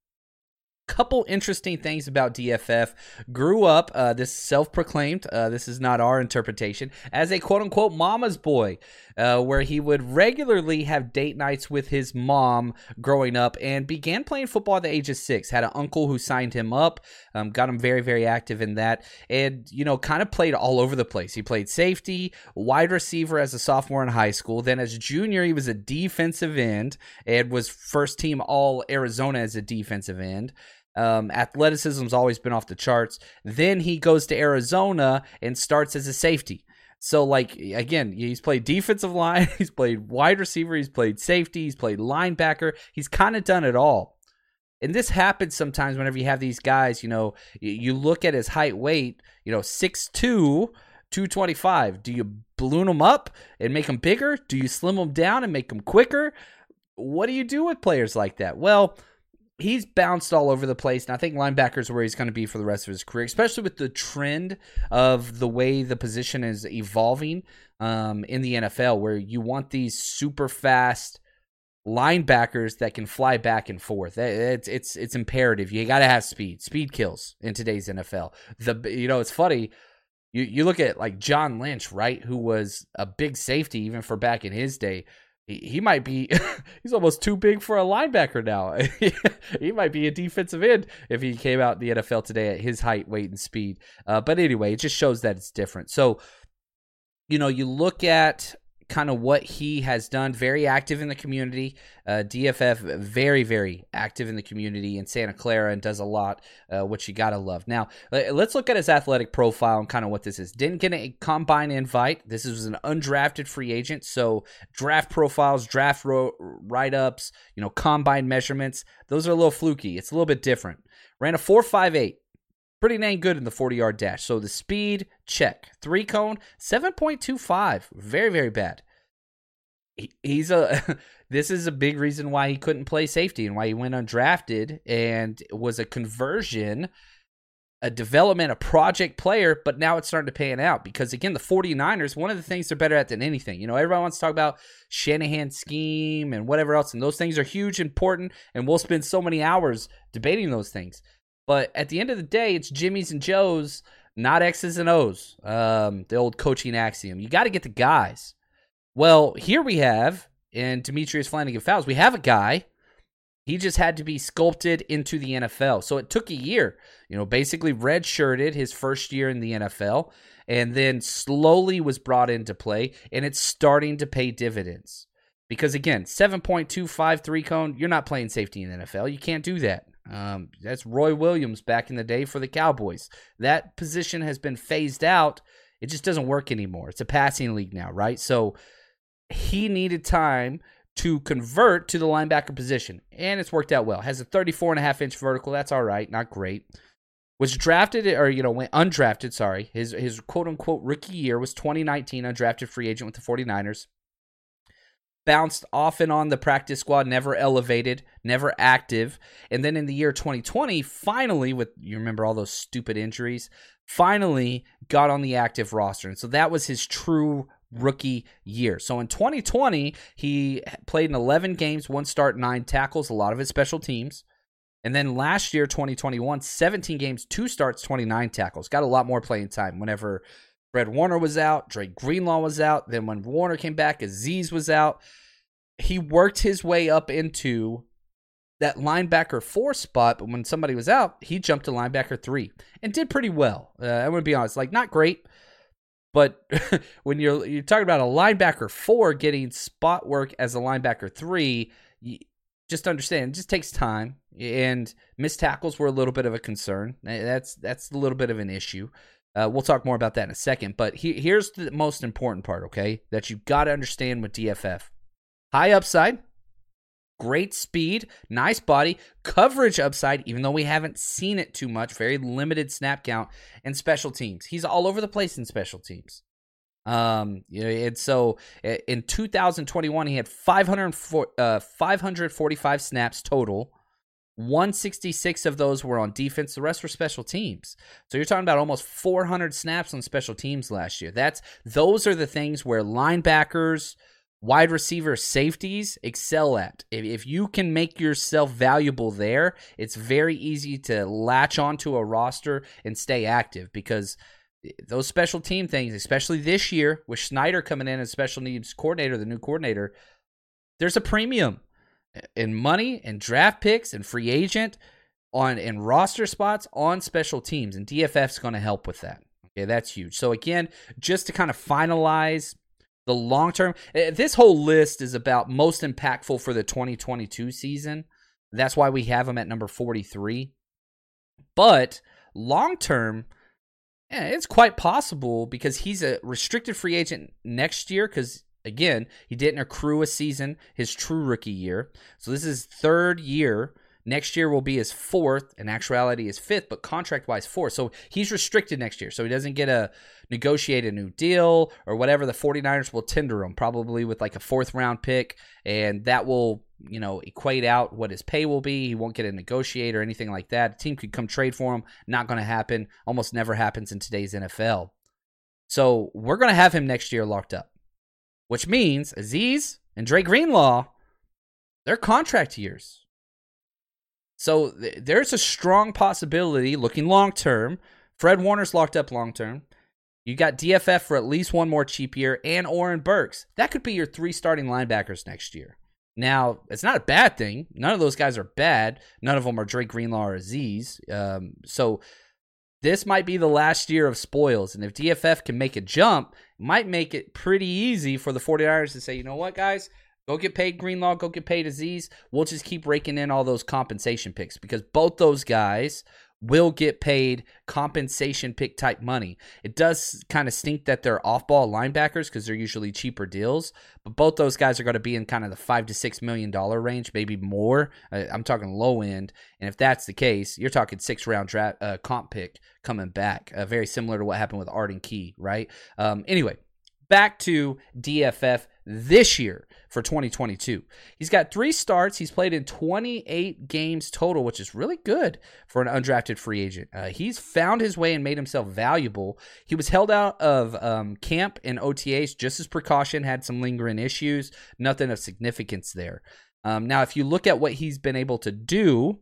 couple interesting things about D F F. Grew up, uh, this self-proclaimed, uh, this is not our interpretation, as a quote-unquote mama's boy, uh, where he would regularly have date nights with his mom growing up and began playing football at the age of six. Had an uncle who signed him up, um, got him very, very active in that, and, you know, kind of played all over the place. He played safety, wide receiver as a sophomore in high school. Then as a junior, he was a defensive end and was first team all Arizona as a defensive end. Um, athleticism's always been off the charts. Then he goes to Arizona and starts as a safety. So, like, again, he's played defensive line, he's played wide receiver, he's played safety, he's played linebacker. He's kind of done it all. And this happens sometimes whenever you have these guys, you know, you look at his height, weight, you know, six two, two twenty-five. Do you balloon him up and make him bigger? Do you slim him down and make him quicker? What do you do with players like that? Well, he's bounced all over the place, and I think linebackers are where he's going to be for the rest of his career, especially with the trend of the way the position is evolving um, in the N F L, where you want these super fast linebackers that can fly back and forth. It's it's it's imperative. You got to have speed. Speed kills in today's N F L. The you know it's funny. You you look at like John Lynch, right, who was a big safety even for back in his day. he, he might be, he's almost too big for a linebacker now. He might be a defensive end if he came out in the N F L today at his height, weight, and speed. Uh, but anyway, it just shows that it's different. So, you know, you look at kind of what he has done, very active in the community. Uh, D F F, very, very active in the community in Santa Clara and does a lot, uh, which you got to love. Now, let's look at his athletic profile and kind of what this is. Didn't get a combine invite. This is an undrafted free agent. So draft profiles, draft ro- write-ups, you know, combine measurements, those are a little fluky. It's a little bit different. Ran a four five eight. Pretty dang good in the forty-yard dash. So the speed, check. Three cone, seven point two five. Very, very bad. He, he's a. This is a big reason why he couldn't play safety and why he went undrafted and was a conversion, a development, a project player, but now it's starting to pan out because, again, the 49ers, one of the things they're better at than anything. You know, everyone wants to talk about Shanahan's scheme and whatever else, and those things are huge, important, and we'll spend so many hours debating those things. But at the end of the day, it's Jimmy's and Joe's, not X's and O's, um, the old coaching axiom. You got to get the guys. Well, here we have, in Demetrius Flanagan-Fowles, we have a guy. He just had to be sculpted into the N F L. So it took a year, you know, basically redshirted his first year in the N F L, and then slowly was brought into play, and it's starting to pay dividends. Because, again, seven point two five three cone, you're not playing safety in the N F L. You can't do that. Um, that's Roy Williams back in the day for the Cowboys. That position has been phased out. It just doesn't work anymore. It's a passing league now, right? So he needed time to convert to the linebacker position, and it's worked out well. Has a thirty-four and a half inch vertical. That's all right, not great. Was drafted, or, you know, went undrafted, sorry. His, his quote-unquote rookie year was twenty nineteen, undrafted free agent with the 49ers. Bounced off and on the practice squad, never elevated, never active. And then in the year twenty twenty, finally, with, you remember all those stupid injuries, finally got on the active roster. And so that was his true rookie year. So in twenty twenty, he played in eleven games, one start, nine tackles, a lot of his special teams. And then last year, twenty twenty-one, seventeen games, two starts, twenty-nine tackles. Got a lot more playing time whenever Fred Warner was out, Dre Greenlaw was out. Then when Warner came back, Azeez was out. He worked his way up into that linebacker four spot, but when somebody was out, he jumped to linebacker three and did pretty well. Uh, I'm going to be honest, like not great, but when you're you're talking about a linebacker four getting spot work as a linebacker three, you just understand it just takes time, and missed tackles were a little bit of a concern. That's that's a little bit of an issue. Uh, we'll talk more about that in a second, but he, here's the most important part, okay, that you've got to understand with D F F. High upside, great speed, nice body, coverage upside, even though we haven't seen it too much, very limited snap count, and special teams. He's all over the place in special teams. Um, you know, and so in two thousand twenty-one, he had five hundred forty-five snaps total. one sixty-six of those were on defense. The rest were special teams. So you're talking about almost four hundred snaps on special teams last year. That's those are the things where linebackers, wide receivers, safeties excel at. If, if you can make yourself valuable there, it's very easy to latch onto a roster and stay active, because those special team things, especially this year with Schneider coming in as special needs coordinator, the new coordinator, there's a premium in money and draft picks and free agent on and roster spots on special teams, and D F F's going to help with that. Okay, that's huge. So again, just to kind of finalize the long term, this whole list is about most impactful for the twenty twenty-two season. That's why we have him at number forty-three. But long term, yeah, it's quite possible, because he's a restricted free agent next year, because again, he didn't accrue a season, his true rookie year. So this is third year. Next year will be his fourth. In actuality, his fifth, but contract-wise, fourth. So he's restricted next year. So he doesn't get a negotiate a new deal or whatever. The 49ers will tender him, probably with like a fourth-round pick, and that will, you know, equate out what his pay will be. He won't get a negotiate or anything like that. A team could come trade for him. Not going to happen. Almost never happens in today's N F L. So we're going to have him next year locked up, which means Azeez and Dre Greenlaw, they're contract years. So th- there's a strong possibility, looking long-term, Fred Warner's locked up long-term. You got D F F for at least one more cheap year and Oren Burks. That could be your three starting linebackers next year. Now, it's not a bad thing. None of those guys are bad. None of them are Drake Greenlaw or Azeez. Um, so this might be the last year of spoils. And if D F F can make a jump, it might make it pretty easy for the 49ers to say, you know what, guys? Go get paid Greenlaw, go get paid Azeez. We'll just keep raking in all those compensation picks because both those guys will get paid compensation pick type money. It does kind of stink that they're off-ball linebackers because they're usually cheaper deals, but both those guys are going to be in kind of the five to six million dollar range, maybe more. Uh, I'm talking low end, and if that's the case, you're talking six round draft uh, comp pick coming back, uh, very similar to what happened with Arden Key, right? Um, anyway, back to D F F this year for twenty twenty-two. He's got three starts. He's played in twenty-eight games total, which is really good for an undrafted free agent. Uh, he's found his way and made himself valuable. He was held out of um, camp and O T As just as precaution, had some lingering issues, nothing of significance there. Um, now, if you look at what he's been able to do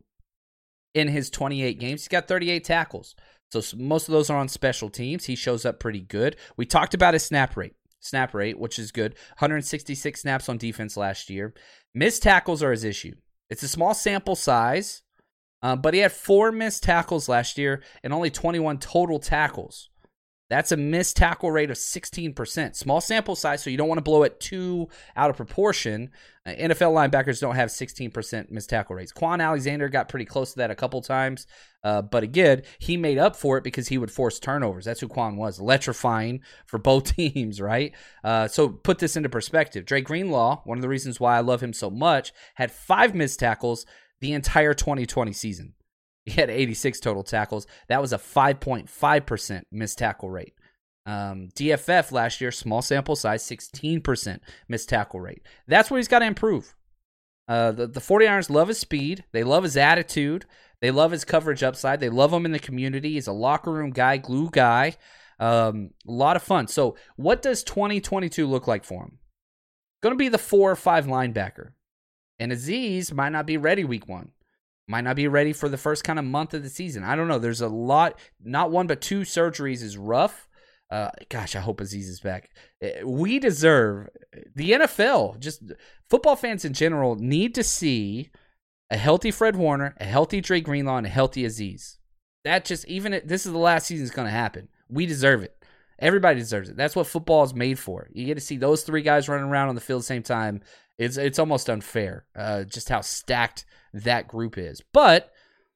in his twenty-eight games, he's got thirty-eight tackles. So most of those are on special teams. He shows up pretty good. We talked about his snap rate. Snap rate, which is good. one hundred sixty-six snaps on defense last year. Missed tackles are his issue. It's a small sample size, um, but he had four missed tackles last year and only twenty-one total tackles. That's a missed tackle rate of sixteen percent. Small sample size, so you don't want to blow it too out of proportion. Uh, N F L linebackers don't have sixteen percent missed tackle rates. Quan Alexander got pretty close to that a couple times, uh, but again, he made up for it because he would force turnovers. That's who Quan was, electrifying for both teams, right? Uh, so put this into perspective. Drake Greenlaw, one of the reasons why I love him so much, had five missed tackles the entire twenty twenty season. He had eighty-six total tackles. That was a five point five percent missed tackle rate. Um, D F F last year, small sample size, sixteen percent missed tackle rate. That's what he's got to improve. Uh, the, the 49ers love his speed. They love his attitude. They love his coverage upside. They love him in the community. He's a locker room guy, glue guy. Um, a lot of fun. So what does twenty twenty-two look like for him? Going to be the four or five linebacker. And Azeez might not be ready week one. Might not be ready for the first kind of month of the season. I don't know. There's a lot, not one, but two surgeries is rough. Uh, gosh, I hope Azeez is back. We deserve, the N F L, just football fans in general, need to see a healthy Fred Warner, a healthy Drake Greenlaw, and a healthy Azeez. That just, even if this is the last season, it's going to happen. We deserve it. Everybody deserves it. That's what football is made for. You get to see those three guys running around on the field at the same time. It's it's almost unfair, uh, just how stacked that group is. But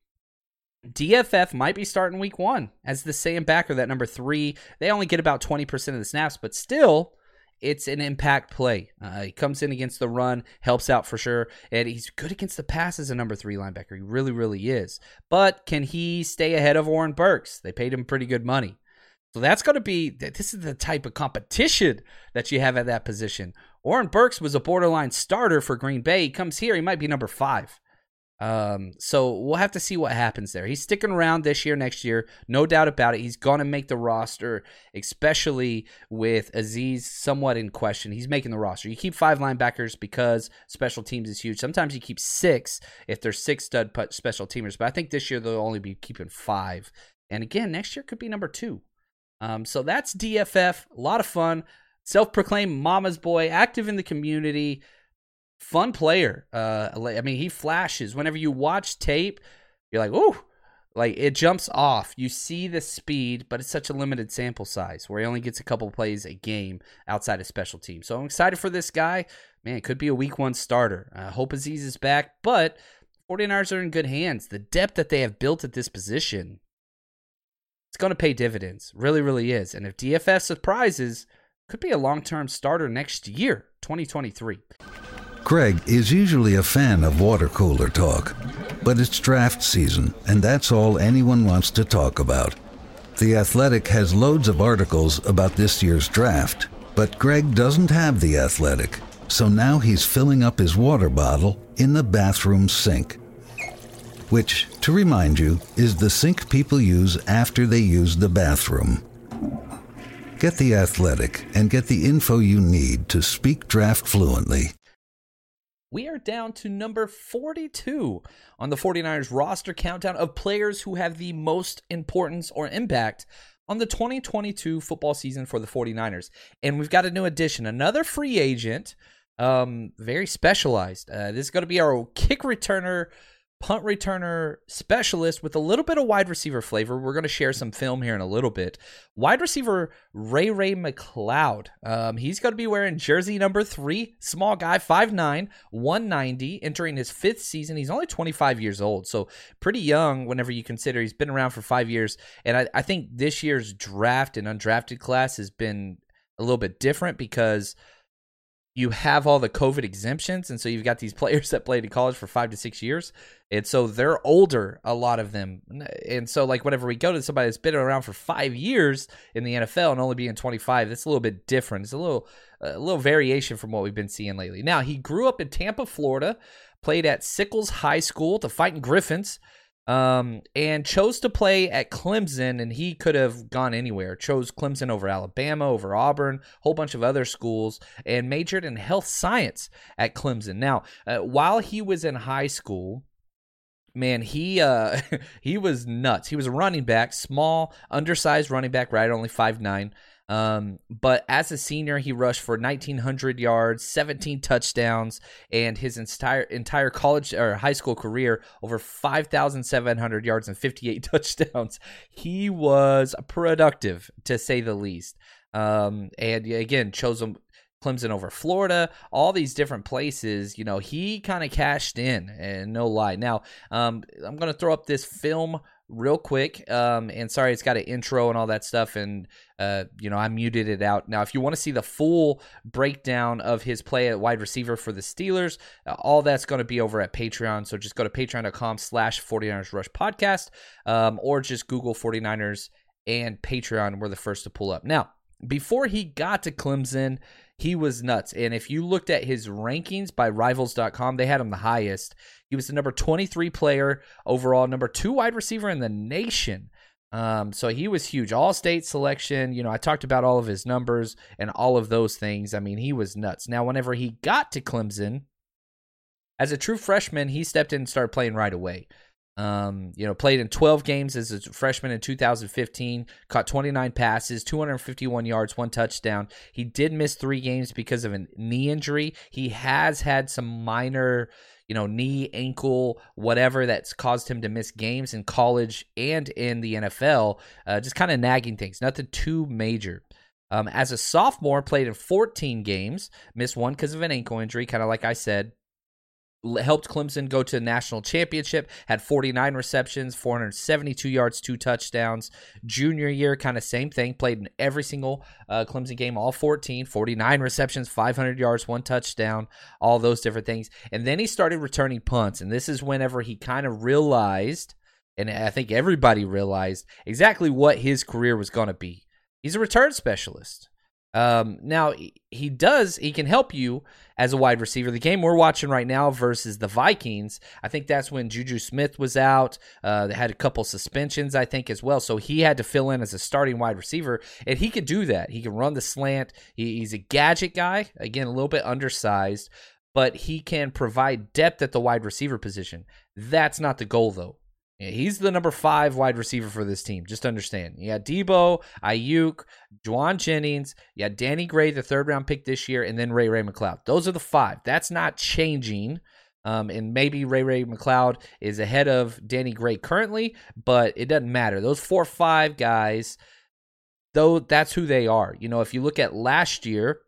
D F F might be starting week one as the same backer, that number three. They only get about twenty percent of the snaps, but still, it's an impact play. Uh, he comes in against the run, helps out for sure, and he's good against the pass as a number three linebacker. He really, really is. But can he stay ahead of Oren Burks? They paid him pretty good money. So that's going to be, this is the type of competition that you have at that position. Oren Burks was a borderline starter for Green Bay. He comes here, he might be number five. Um, so we'll have to see what happens there. He's sticking around this year, next year, no doubt about it. He's going to make the roster, especially with Azeez somewhat in question. He's making the roster. You keep five linebackers because special teams is huge. Sometimes you keep six if there's six stud special teamers, but I think this year they'll only be keeping five. And again, next year could be number two. Um, so that's D F F. A lot of fun. Self-proclaimed mama's boy, active in the community. Fun player. Uh, I mean, he flashes. Whenever you watch tape, you're like, ooh, like it jumps off. You see the speed, but it's such a limited sample size where he only gets a couple plays a game outside of special teams. So I'm excited for this guy. Man, it could be a week one starter. I uh, hope Azeez is back, but 49ers are in good hands. The depth that they have built at this position, it's going to pay dividends. Really, really is. And if D F F surprises, could be a long-term starter next year, twenty twenty-three. Greg is usually a fan of water cooler talk, but it's draft season, and that's all anyone wants to talk about. The Athletic has loads of articles about this year's draft, but Greg doesn't have The Athletic, so now he's filling up his water bottle in the bathroom sink. Which, to remind you, is the sink people use after they use the bathroom. Get The Athletic and get the info you need to speak draft fluently. We are down to number forty-two on the 49ers roster countdown of players who have the most importance or impact on the twenty twenty-two football season for the 49ers. And we've got a new addition, another free agent, um, very specialized. Uh, this is going to be our kick returner, punt returner specialist with a little bit of wide receiver flavor. We're going to share some film here in a little bit. Wide receiver Ray Ray McCloud. Um, he's going to be wearing jersey number three. Small guy, five nine, one ninety, entering his fifth season. He's only twenty-five years old, so pretty young whenever you consider he's been around for five years. And I, I think this year's draft and undrafted class has been a little bit different because you have all the COVID exemptions, and so you've got these players that played in college for five to six years, and so they're older, a lot of them. And so, like, whenever we go to somebody that's been around for five years in the N F L and only being twenty-five, that's a little bit different. It's a little, a little variation from what we've been seeing lately. Now, he grew up in Tampa, Florida, played at Sickles High School, the Fighting Griffins, Um, and chose to play at Clemson, and he could have gone anywhere. Chose Clemson over Alabama, over Auburn, a whole bunch of other schools, and majored in health science at Clemson. Now, uh, while he was in high school, man, he uh, he was nuts. He was a running back, small, undersized running back, right, only five nine. Um, but as a senior, he rushed for nineteen hundred yards, seventeen touchdowns, and his entire entire college or high school career over five thousand seven hundred yards and fifty-eight touchdowns. He was productive, to say the least. Um, and again, chose him. Clemson over Florida, all these different places, you know, he kind of cashed in, and no lie. Now, um, I'm going to throw up this film real quick, um, and sorry, it's got an intro and all that stuff, and, uh, you know, I muted it out. Now, if you want to see the full breakdown of his play at wide receiver for the Steelers, uh, all that's going to be over at Patreon, so just go to patreon.com slash 49ers Rush Podcast, um, or just Google 49ers and Patreon. We're the first to pull up. Now, before he got to Clemson, he was nuts. And if you looked at his rankings by Rivals dot com, they had him the highest. He was the number twenty-three player overall, number two wide receiver in the nation. Um, so he was huge. All-state selection. You know, I talked about all of his numbers and all of those things. I mean, he was nuts. Now, whenever he got to Clemson, as a true freshman, he stepped in and started playing right away. Um, you know, played in twelve games as a freshman in two thousand fifteen, caught twenty-nine passes, two hundred fifty-one yards, one touchdown. He did miss three games because of a knee injury. He has had some minor, you know, knee, ankle, whatever that's caused him to miss games in college and in the N F L, uh, just kind of nagging things, nothing too major. Um, as a sophomore, played in fourteen games, missed one because of an ankle injury, kind of like I said. Helped Clemson go to the national championship, had forty-nine receptions, four hundred seventy-two yards, two touchdowns. Junior year, kind of same thing, played in every single uh, Clemson game, all fourteen, forty-nine receptions, five hundred yards, one touchdown, all those different things. And then he started returning punts, and this is whenever he kind of realized, and I think everybody realized, exactly what his career was going to be. He's a return specialist. Um, now, he does, he can help you as a wide receiver. The game we're watching right now versus the Vikings, I think that's when Juju Smith was out. Uh, they had a couple suspensions, I think, as well. So he had to fill in as a starting wide receiver, and he could do that. He can run the slant. He, he's a gadget guy, again, a little bit undersized, but he can provide depth at the wide receiver position. That's not the goal, though. He's the number five wide receiver for this team. Just understand. You got Debo, Ayuk, Juwan Jennings. You got Danny Gray, the third round pick this year, and then Ray Ray McCloud. Those are the five. That's not changing. Um, and maybe Ray Ray McCloud is ahead of Danny Gray currently, but it doesn't matter. Those four or five guys, though, that's who they are. You know, if you look at last year,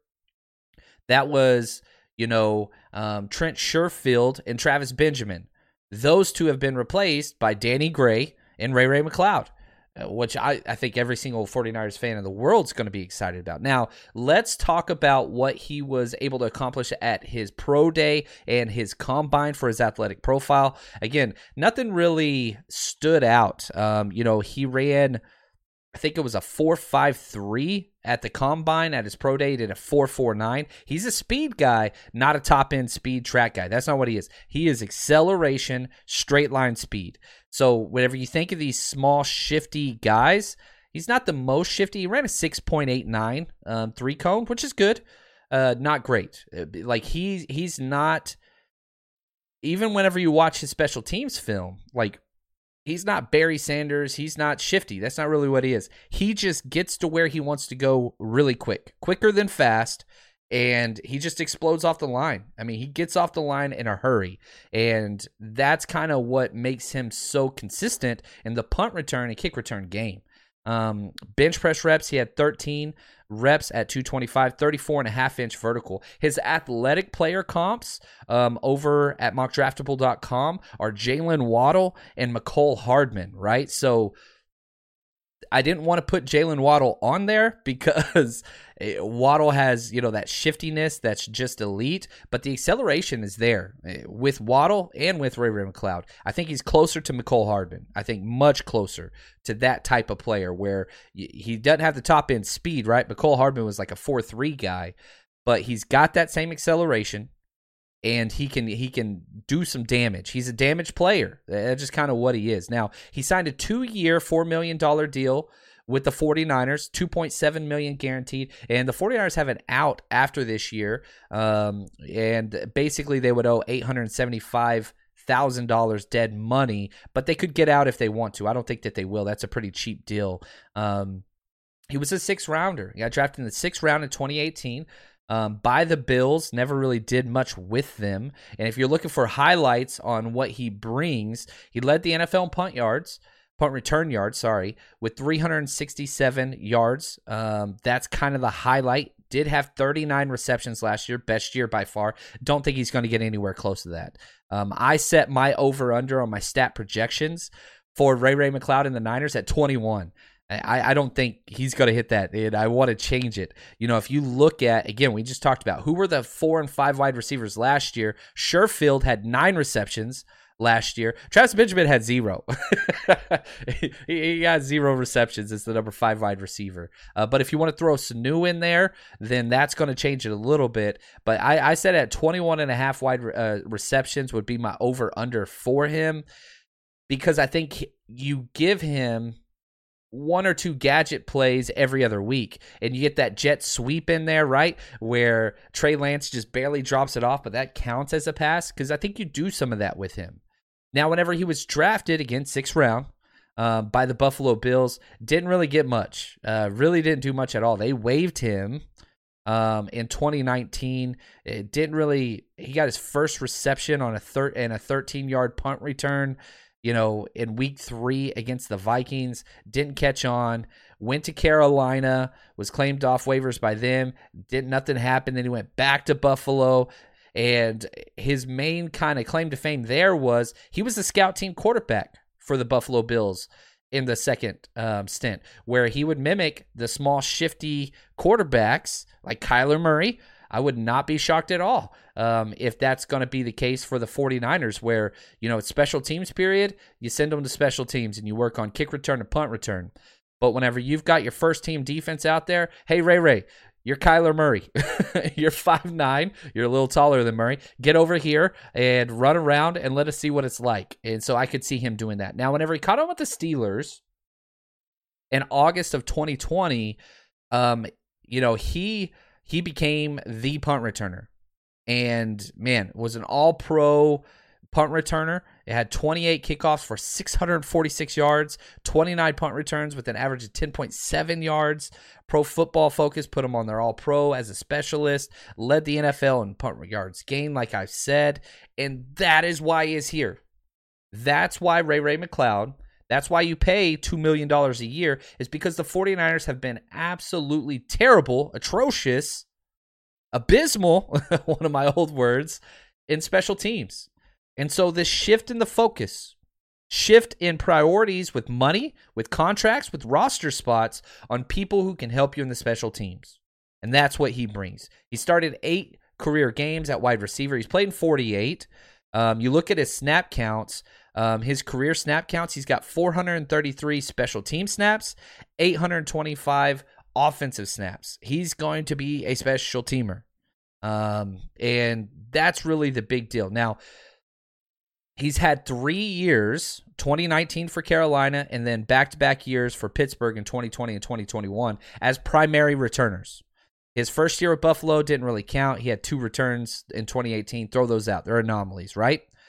that was, you know, um, Trent Sherfield and Travis Benjamin. Those two have been replaced by Danny Gray and Ray Ray McCloud, which I, I think every single 49ers fan in the world is going to be excited about. Now, let's talk about what he was able to accomplish at his pro day and his combine for his athletic profile. Again, nothing really stood out. Um, you know, he ran, I think it was a four five three at the combine. At his pro day, he did a four four nine. He's a speed guy, not a top-end speed track guy. That's not what he is. He is acceleration, straight line speed. So whenever you think of these small, shifty guys, he's not the most shifty. He ran a six point eight nine um, three-cone, which is good. Uh, not great. Like, he, he's not, even whenever you watch his special teams film, like, He's not Barry Sanders. He's not shifty. That's not really what he is. He just gets to where he wants to go really quick, quicker than fast, and he just explodes off the line. I mean, he gets off the line in a hurry, and that's kind of what makes him so consistent in the punt return and kick return game. Um, bench press reps, he had thirteen reps at two twenty-five, thirty-four and a half inch vertical. His athletic player comps um, over at mock draftable dot com are Jalen Waddle and McCole Hardman, right? So I didn't want to put Jalen Waddle on there because Waddle has, you know, that shiftiness that's just elite, but the acceleration is there with Waddle and with Ray Ray McCloud. I think he's closer to McCole Hardman. I think much closer to that type of player where he doesn't have the top end speed, right? McCole Hardman was like a four three guy, but he's got that same acceleration. And he can he can do some damage. He's a damage player. That's just kind of what he is. Now, he signed a two-year, four million dollars deal with the 49ers, two point seven million dollars guaranteed. And the 49ers have an out after this year. Um, and basically, they would owe eight hundred seventy-five thousand dollars dead money, but they could get out if they want to. I don't think that they will. That's a pretty cheap deal. Um, he was a sixth-rounder. He got drafted in the sixth round in twenty eighteen. Um, by the Bills, never really did much with them. And if you're looking for highlights on what he brings, he led the N F L in punt yards, punt return yards, sorry, with three hundred sixty-seven yards. Um, that's kind of the highlight. Did have thirty-nine receptions last year, best year by far. Don't think he's going to get anywhere close to that. Um, I set my over-under on my stat projections for Ray Ray McCloud and the Niners at twenty-one. I, I don't think he's going to hit that, and I want to change it. You know, if you look at, again, we just talked about who were the four and five wide receivers last year. Sherfield had nine receptions last year. Travis Benjamin had zero. he, he got zero receptions as the number five wide receiver. Uh, but if you want to throw Sanu in there, then that's going to change it a little bit. But I, I said at twenty-one and a half wide uh, receptions would be my over-under for him, because I think you give him one or two gadget plays every other week, and you get that jet sweep in there, right, where Trey Lance just barely drops it off, but that counts as a pass, because I think you do some of that with him. Now, whenever he was drafted, again, sixth round, uh, by the Buffalo Bills, didn't really get much, uh, really didn't do much at all. They waived him um, in twenty nineteen. It didn't really, he got his first reception on a thir- and a thirteen-yard punt return, you know, in week three against the Vikings, didn't catch on, went to Carolina, was claimed off waivers by them, did nothing happen, then he went back to Buffalo, and his main kind of claim to fame there was he was the scout team quarterback for the Buffalo Bills in the second um, stint, where he would mimic the small, shifty quarterbacks like Kyler Murray. I would not be shocked at all um, if that's going to be the case for the 49ers, where, you know, it's special teams period, you send them to special teams and you work on kick return and punt return. But whenever you've got your first team defense out there, hey, Ray Ray, you're Kyler Murray. You're five nine. You're a little taller than Murray. Get over here and run around and let us see what it's like. And so I could see him doing that. Now, whenever he caught on with the Steelers in August of twenty twenty, um, you know, he... He became the punt returner, and, man, was an all-pro punt returner. It had twenty-eight kickoffs for six hundred forty-six yards, twenty-nine punt returns with an average of ten point seven yards. Pro Football Focus put him on their all-pro as a specialist, led the N F L in punt yards gained, like I've said, and that is why he is here. That's why Ray Ray McCloud, that's why you pay two million dollars a year, is because the 49ers have been absolutely terrible, atrocious, abysmal, one of my old words, in special teams. And so this shift in the focus, shift in priorities with money, with contracts, with roster spots on people who can help you in the special teams. And that's what he brings. He started eight career games at wide receiver. He's played in forty-eight. Um, you look at his snap counts, um, his career snap counts, he's got four hundred thirty-three special team snaps, eight hundred twenty-five offensive snaps. He's going to be a special teamer. Um, and that's really the big deal. Now, he's had three years, twenty nineteen for Carolina, and then back-to-back years for Pittsburgh in twenty twenty and twenty twenty-one as primary returners. His first year at Buffalo didn't really count. He had two returns in twenty eighteen. Throw those out. They're anomalies, right?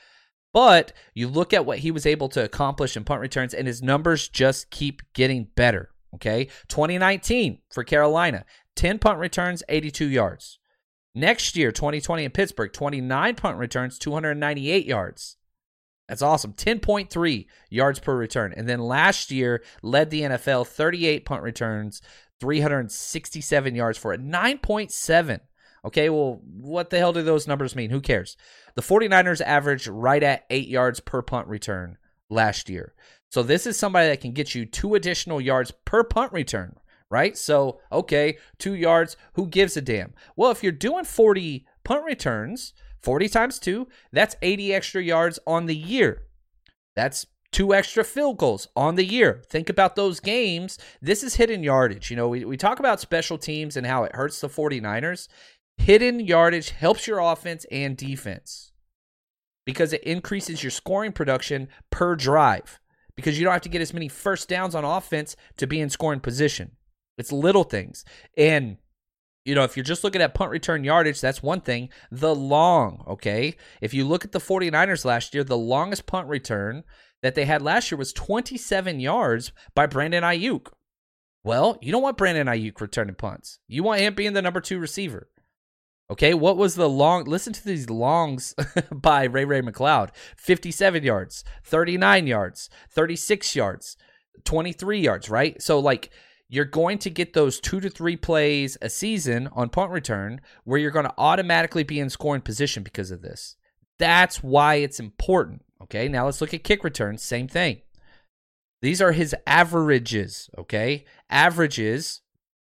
But you look at what he was able to accomplish in punt returns, and his numbers just keep getting better, okay? twenty nineteen for Carolina, ten punt returns, eighty-two yards. Next year, twenty twenty in Pittsburgh, twenty-nine punt returns, two hundred ninety-eight yards. That's awesome. ten point three yards per return. And then last year, led the N F L, thirty-eight punt returns, three hundred sixty-seven yards for a nine point seven. Okay, well, what the hell do those numbers mean? Who cares? The 49ers averaged right at eight yards per punt return last year. So this is somebody that can get you two additional yards per punt return, right? So, okay, two yards, who gives a damn? Well, if you're doing forty punt returns, forty times two, that's eighty extra yards on the year. That's two extra field goals on the year. Think about those games. This is hidden yardage. You know, we, we talk about special teams and how it hurts the 49ers. Hidden yardage helps your offense and defense because it increases your scoring production per drive because you don't have to get as many first downs on offense to be in scoring position. It's little things. And, you know, if you're just looking at punt return yardage, that's one thing. The long, okay? If you look at the 49ers last year, the longest punt return that they had last year was twenty-seven yards by Brandon Ayuk. Well, you don't want Brandon Ayuk returning punts. You want him being the number two receiver. Okay, what was the long? Listen to these longs by Ray Ray McCloud. fifty-seven yards, thirty-nine yards, thirty-six yards, twenty-three yards, right? So, like, you're going to get those two to three plays a season on punt return where you're going to automatically be in scoring position because of this. That's why it's important, okay? Now, let's look at kick returns. Same thing. These are his averages, okay? Averages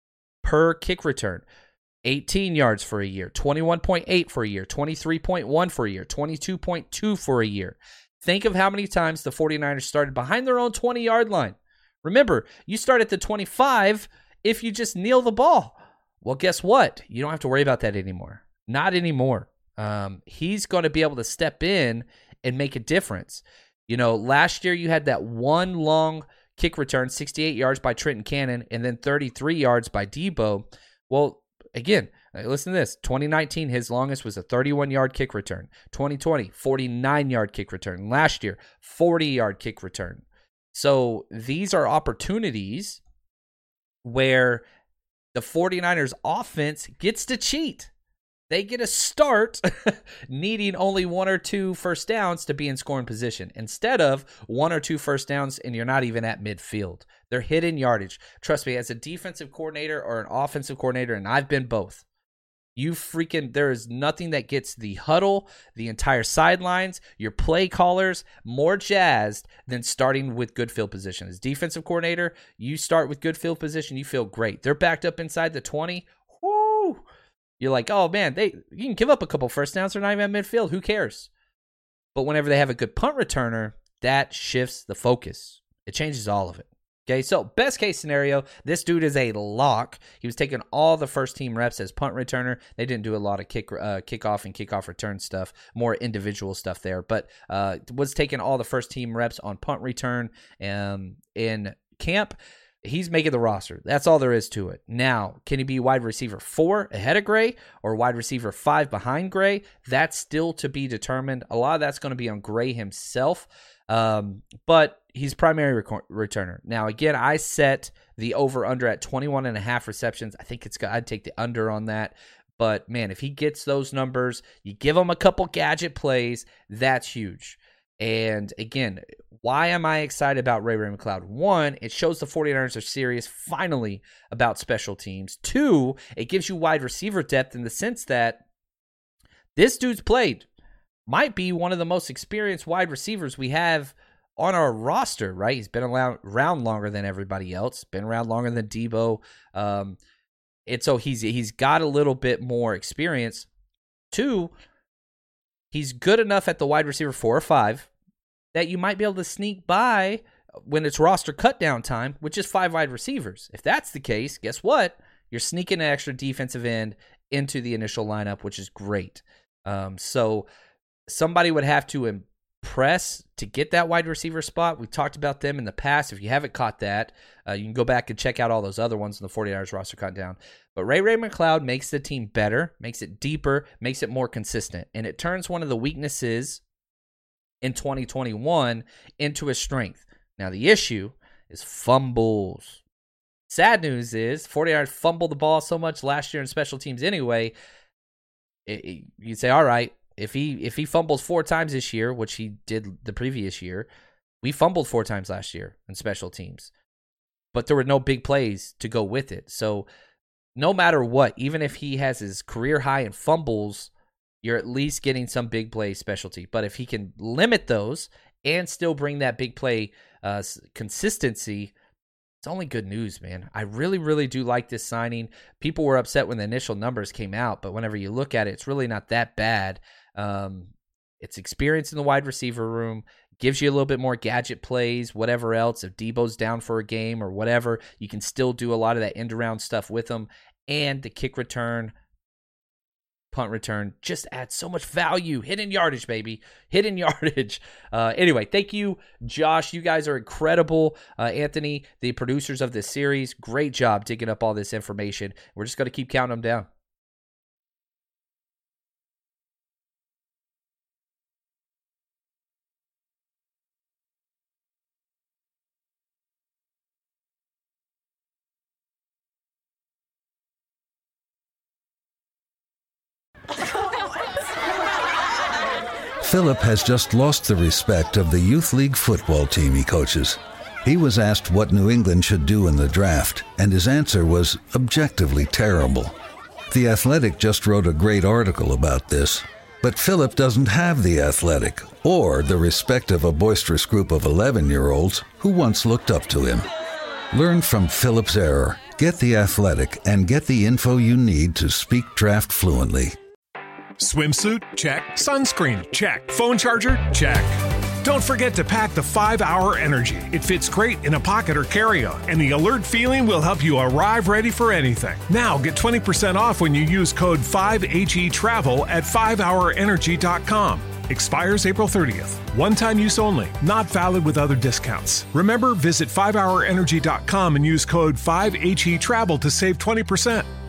per kick return. eighteen yards for a year, twenty-one point eight for a year, twenty-three point one for a year, twenty-two point two for a year. Think of how many times the 49ers started behind their own twenty-yard line. Remember, you start at the twenty-five if you just kneel the ball. Well, guess what? You don't have to worry about that anymore. Not anymore. Um, he's going to be able to step in and make a difference. You know, last year you had that one long kick return, sixty-eight yards by Trenton Cannon, and then thirty-three yards by Debo. Well, again, listen to this. twenty nineteen, his longest was a thirty-one-yard kick return. twenty twenty, forty-nine-yard kick return. Last year, forty-yard kick return. So these are opportunities where the 49ers offense gets to cheat. They get a start needing only one or two first downs to be in scoring position instead of one or two first downs and you're not even at midfield. They're hidden yardage. Trust me, as a defensive coordinator or an offensive coordinator, and I've been both, you freaking, there is nothing that gets the huddle, the entire sidelines, your play callers more jazzed than starting with good field position. As defensive coordinator, you start with good field position, you feel great. They're backed up inside the twenty. Whoo! You're like, oh man, they you can give up a couple first downs, they're not even at midfield. Who cares? But whenever they have a good punt returner, that shifts the focus. It changes all of it. Okay, so best case scenario, this dude is a lock. He was taking all the first team reps as punt returner. They didn't do a lot of kick, uh, kickoff and kickoff return stuff, more individual stuff there, but uh, was taking all the first team reps on punt return um, in camp. He's making the roster. That's all there is to it. Now, can he be wide receiver four ahead of Gray or wide receiver five behind Gray? That's still to be determined. A lot of that's going to be on Gray himself, um, but he's primary rec- returner. Now, again, I set the over-under at twenty-one and a half receptions. I think it's got, I'd take the under on that. But, man, if he gets those numbers, you give him a couple gadget plays, that's huge. And, again, why am I excited about Ray Ray McCloud? One, it shows the 49ers are serious, finally, about special teams. Two, it gives you wide receiver depth in the sense that this dude's played. Might be one of the most experienced wide receivers we have on our roster, right? He's been around longer than everybody else, been around longer than Debo. Um, and so he's he's got a little bit more experience. Two, he's good enough at the wide receiver four or five that you might be able to sneak by when it's roster cut down time, which is five wide receivers. If that's the case, guess what? You're sneaking an extra defensive end into the initial lineup, which is great. Um, so somebody would have to impress to get that wide receiver spot. We've talked about them in the past. If you haven't caught that, uh, you can go back and check out all those other ones in the 49ers roster cut down. But Ray Ray McCloud makes the team better, makes it deeper, makes it more consistent. And it turns one of the weaknesses in twenty twenty-one into his strength. Now, the issue is fumbles. Sad news is, 49ers fumbled the ball so much last year in special teams anyway. It, it, you'd say, all right, if he if he fumbles four times this year, which he did the previous year, we fumbled four times last year in special teams. But there were no big plays to go with it. So no matter what, even if he has his career high in fumbles, you're at least getting some big play specialty. But if he can limit those and still bring that big play uh, consistency, it's only good news, man. I really, really do like this signing. People were upset when the initial numbers came out, but whenever you look at it, it's really not that bad. Um, it's experience in the wide receiver room, gives you a little bit more gadget plays, whatever else. If Debo's down for a game or whatever, you can still do a lot of that end-around stuff with him. And the kick return, punt return just adds so much value. Hidden yardage, baby. Hidden yardage. Uh, anyway, thank you, Josh. You guys are incredible. Uh, Anthony, the producers of this series, great job digging up all this information. We're just going to keep counting them down. Philip has just lost the respect of the youth league football team he coaches. He was asked what New England should do in the draft, and his answer was objectively terrible. The Athletic just wrote a great article about this, but Philip doesn't have the Athletic or the respect of a boisterous group of eleven-year-olds who once looked up to him. Learn from Philip's error, get the Athletic, and get the info you need to speak draft fluently. Swimsuit? Check. Sunscreen? Check. Phone charger? Check. Don't forget to pack the five hour Energy. It fits great in a pocket or carry-on, and the alert feeling will help you arrive ready for anything. Now get twenty percent off when you use code five H E travel at five hour energy dot com. Expires April thirtieth. One-time use only. Not valid with other discounts. Remember, visit five hour energy dot com and use code five H E travel to save twenty percent.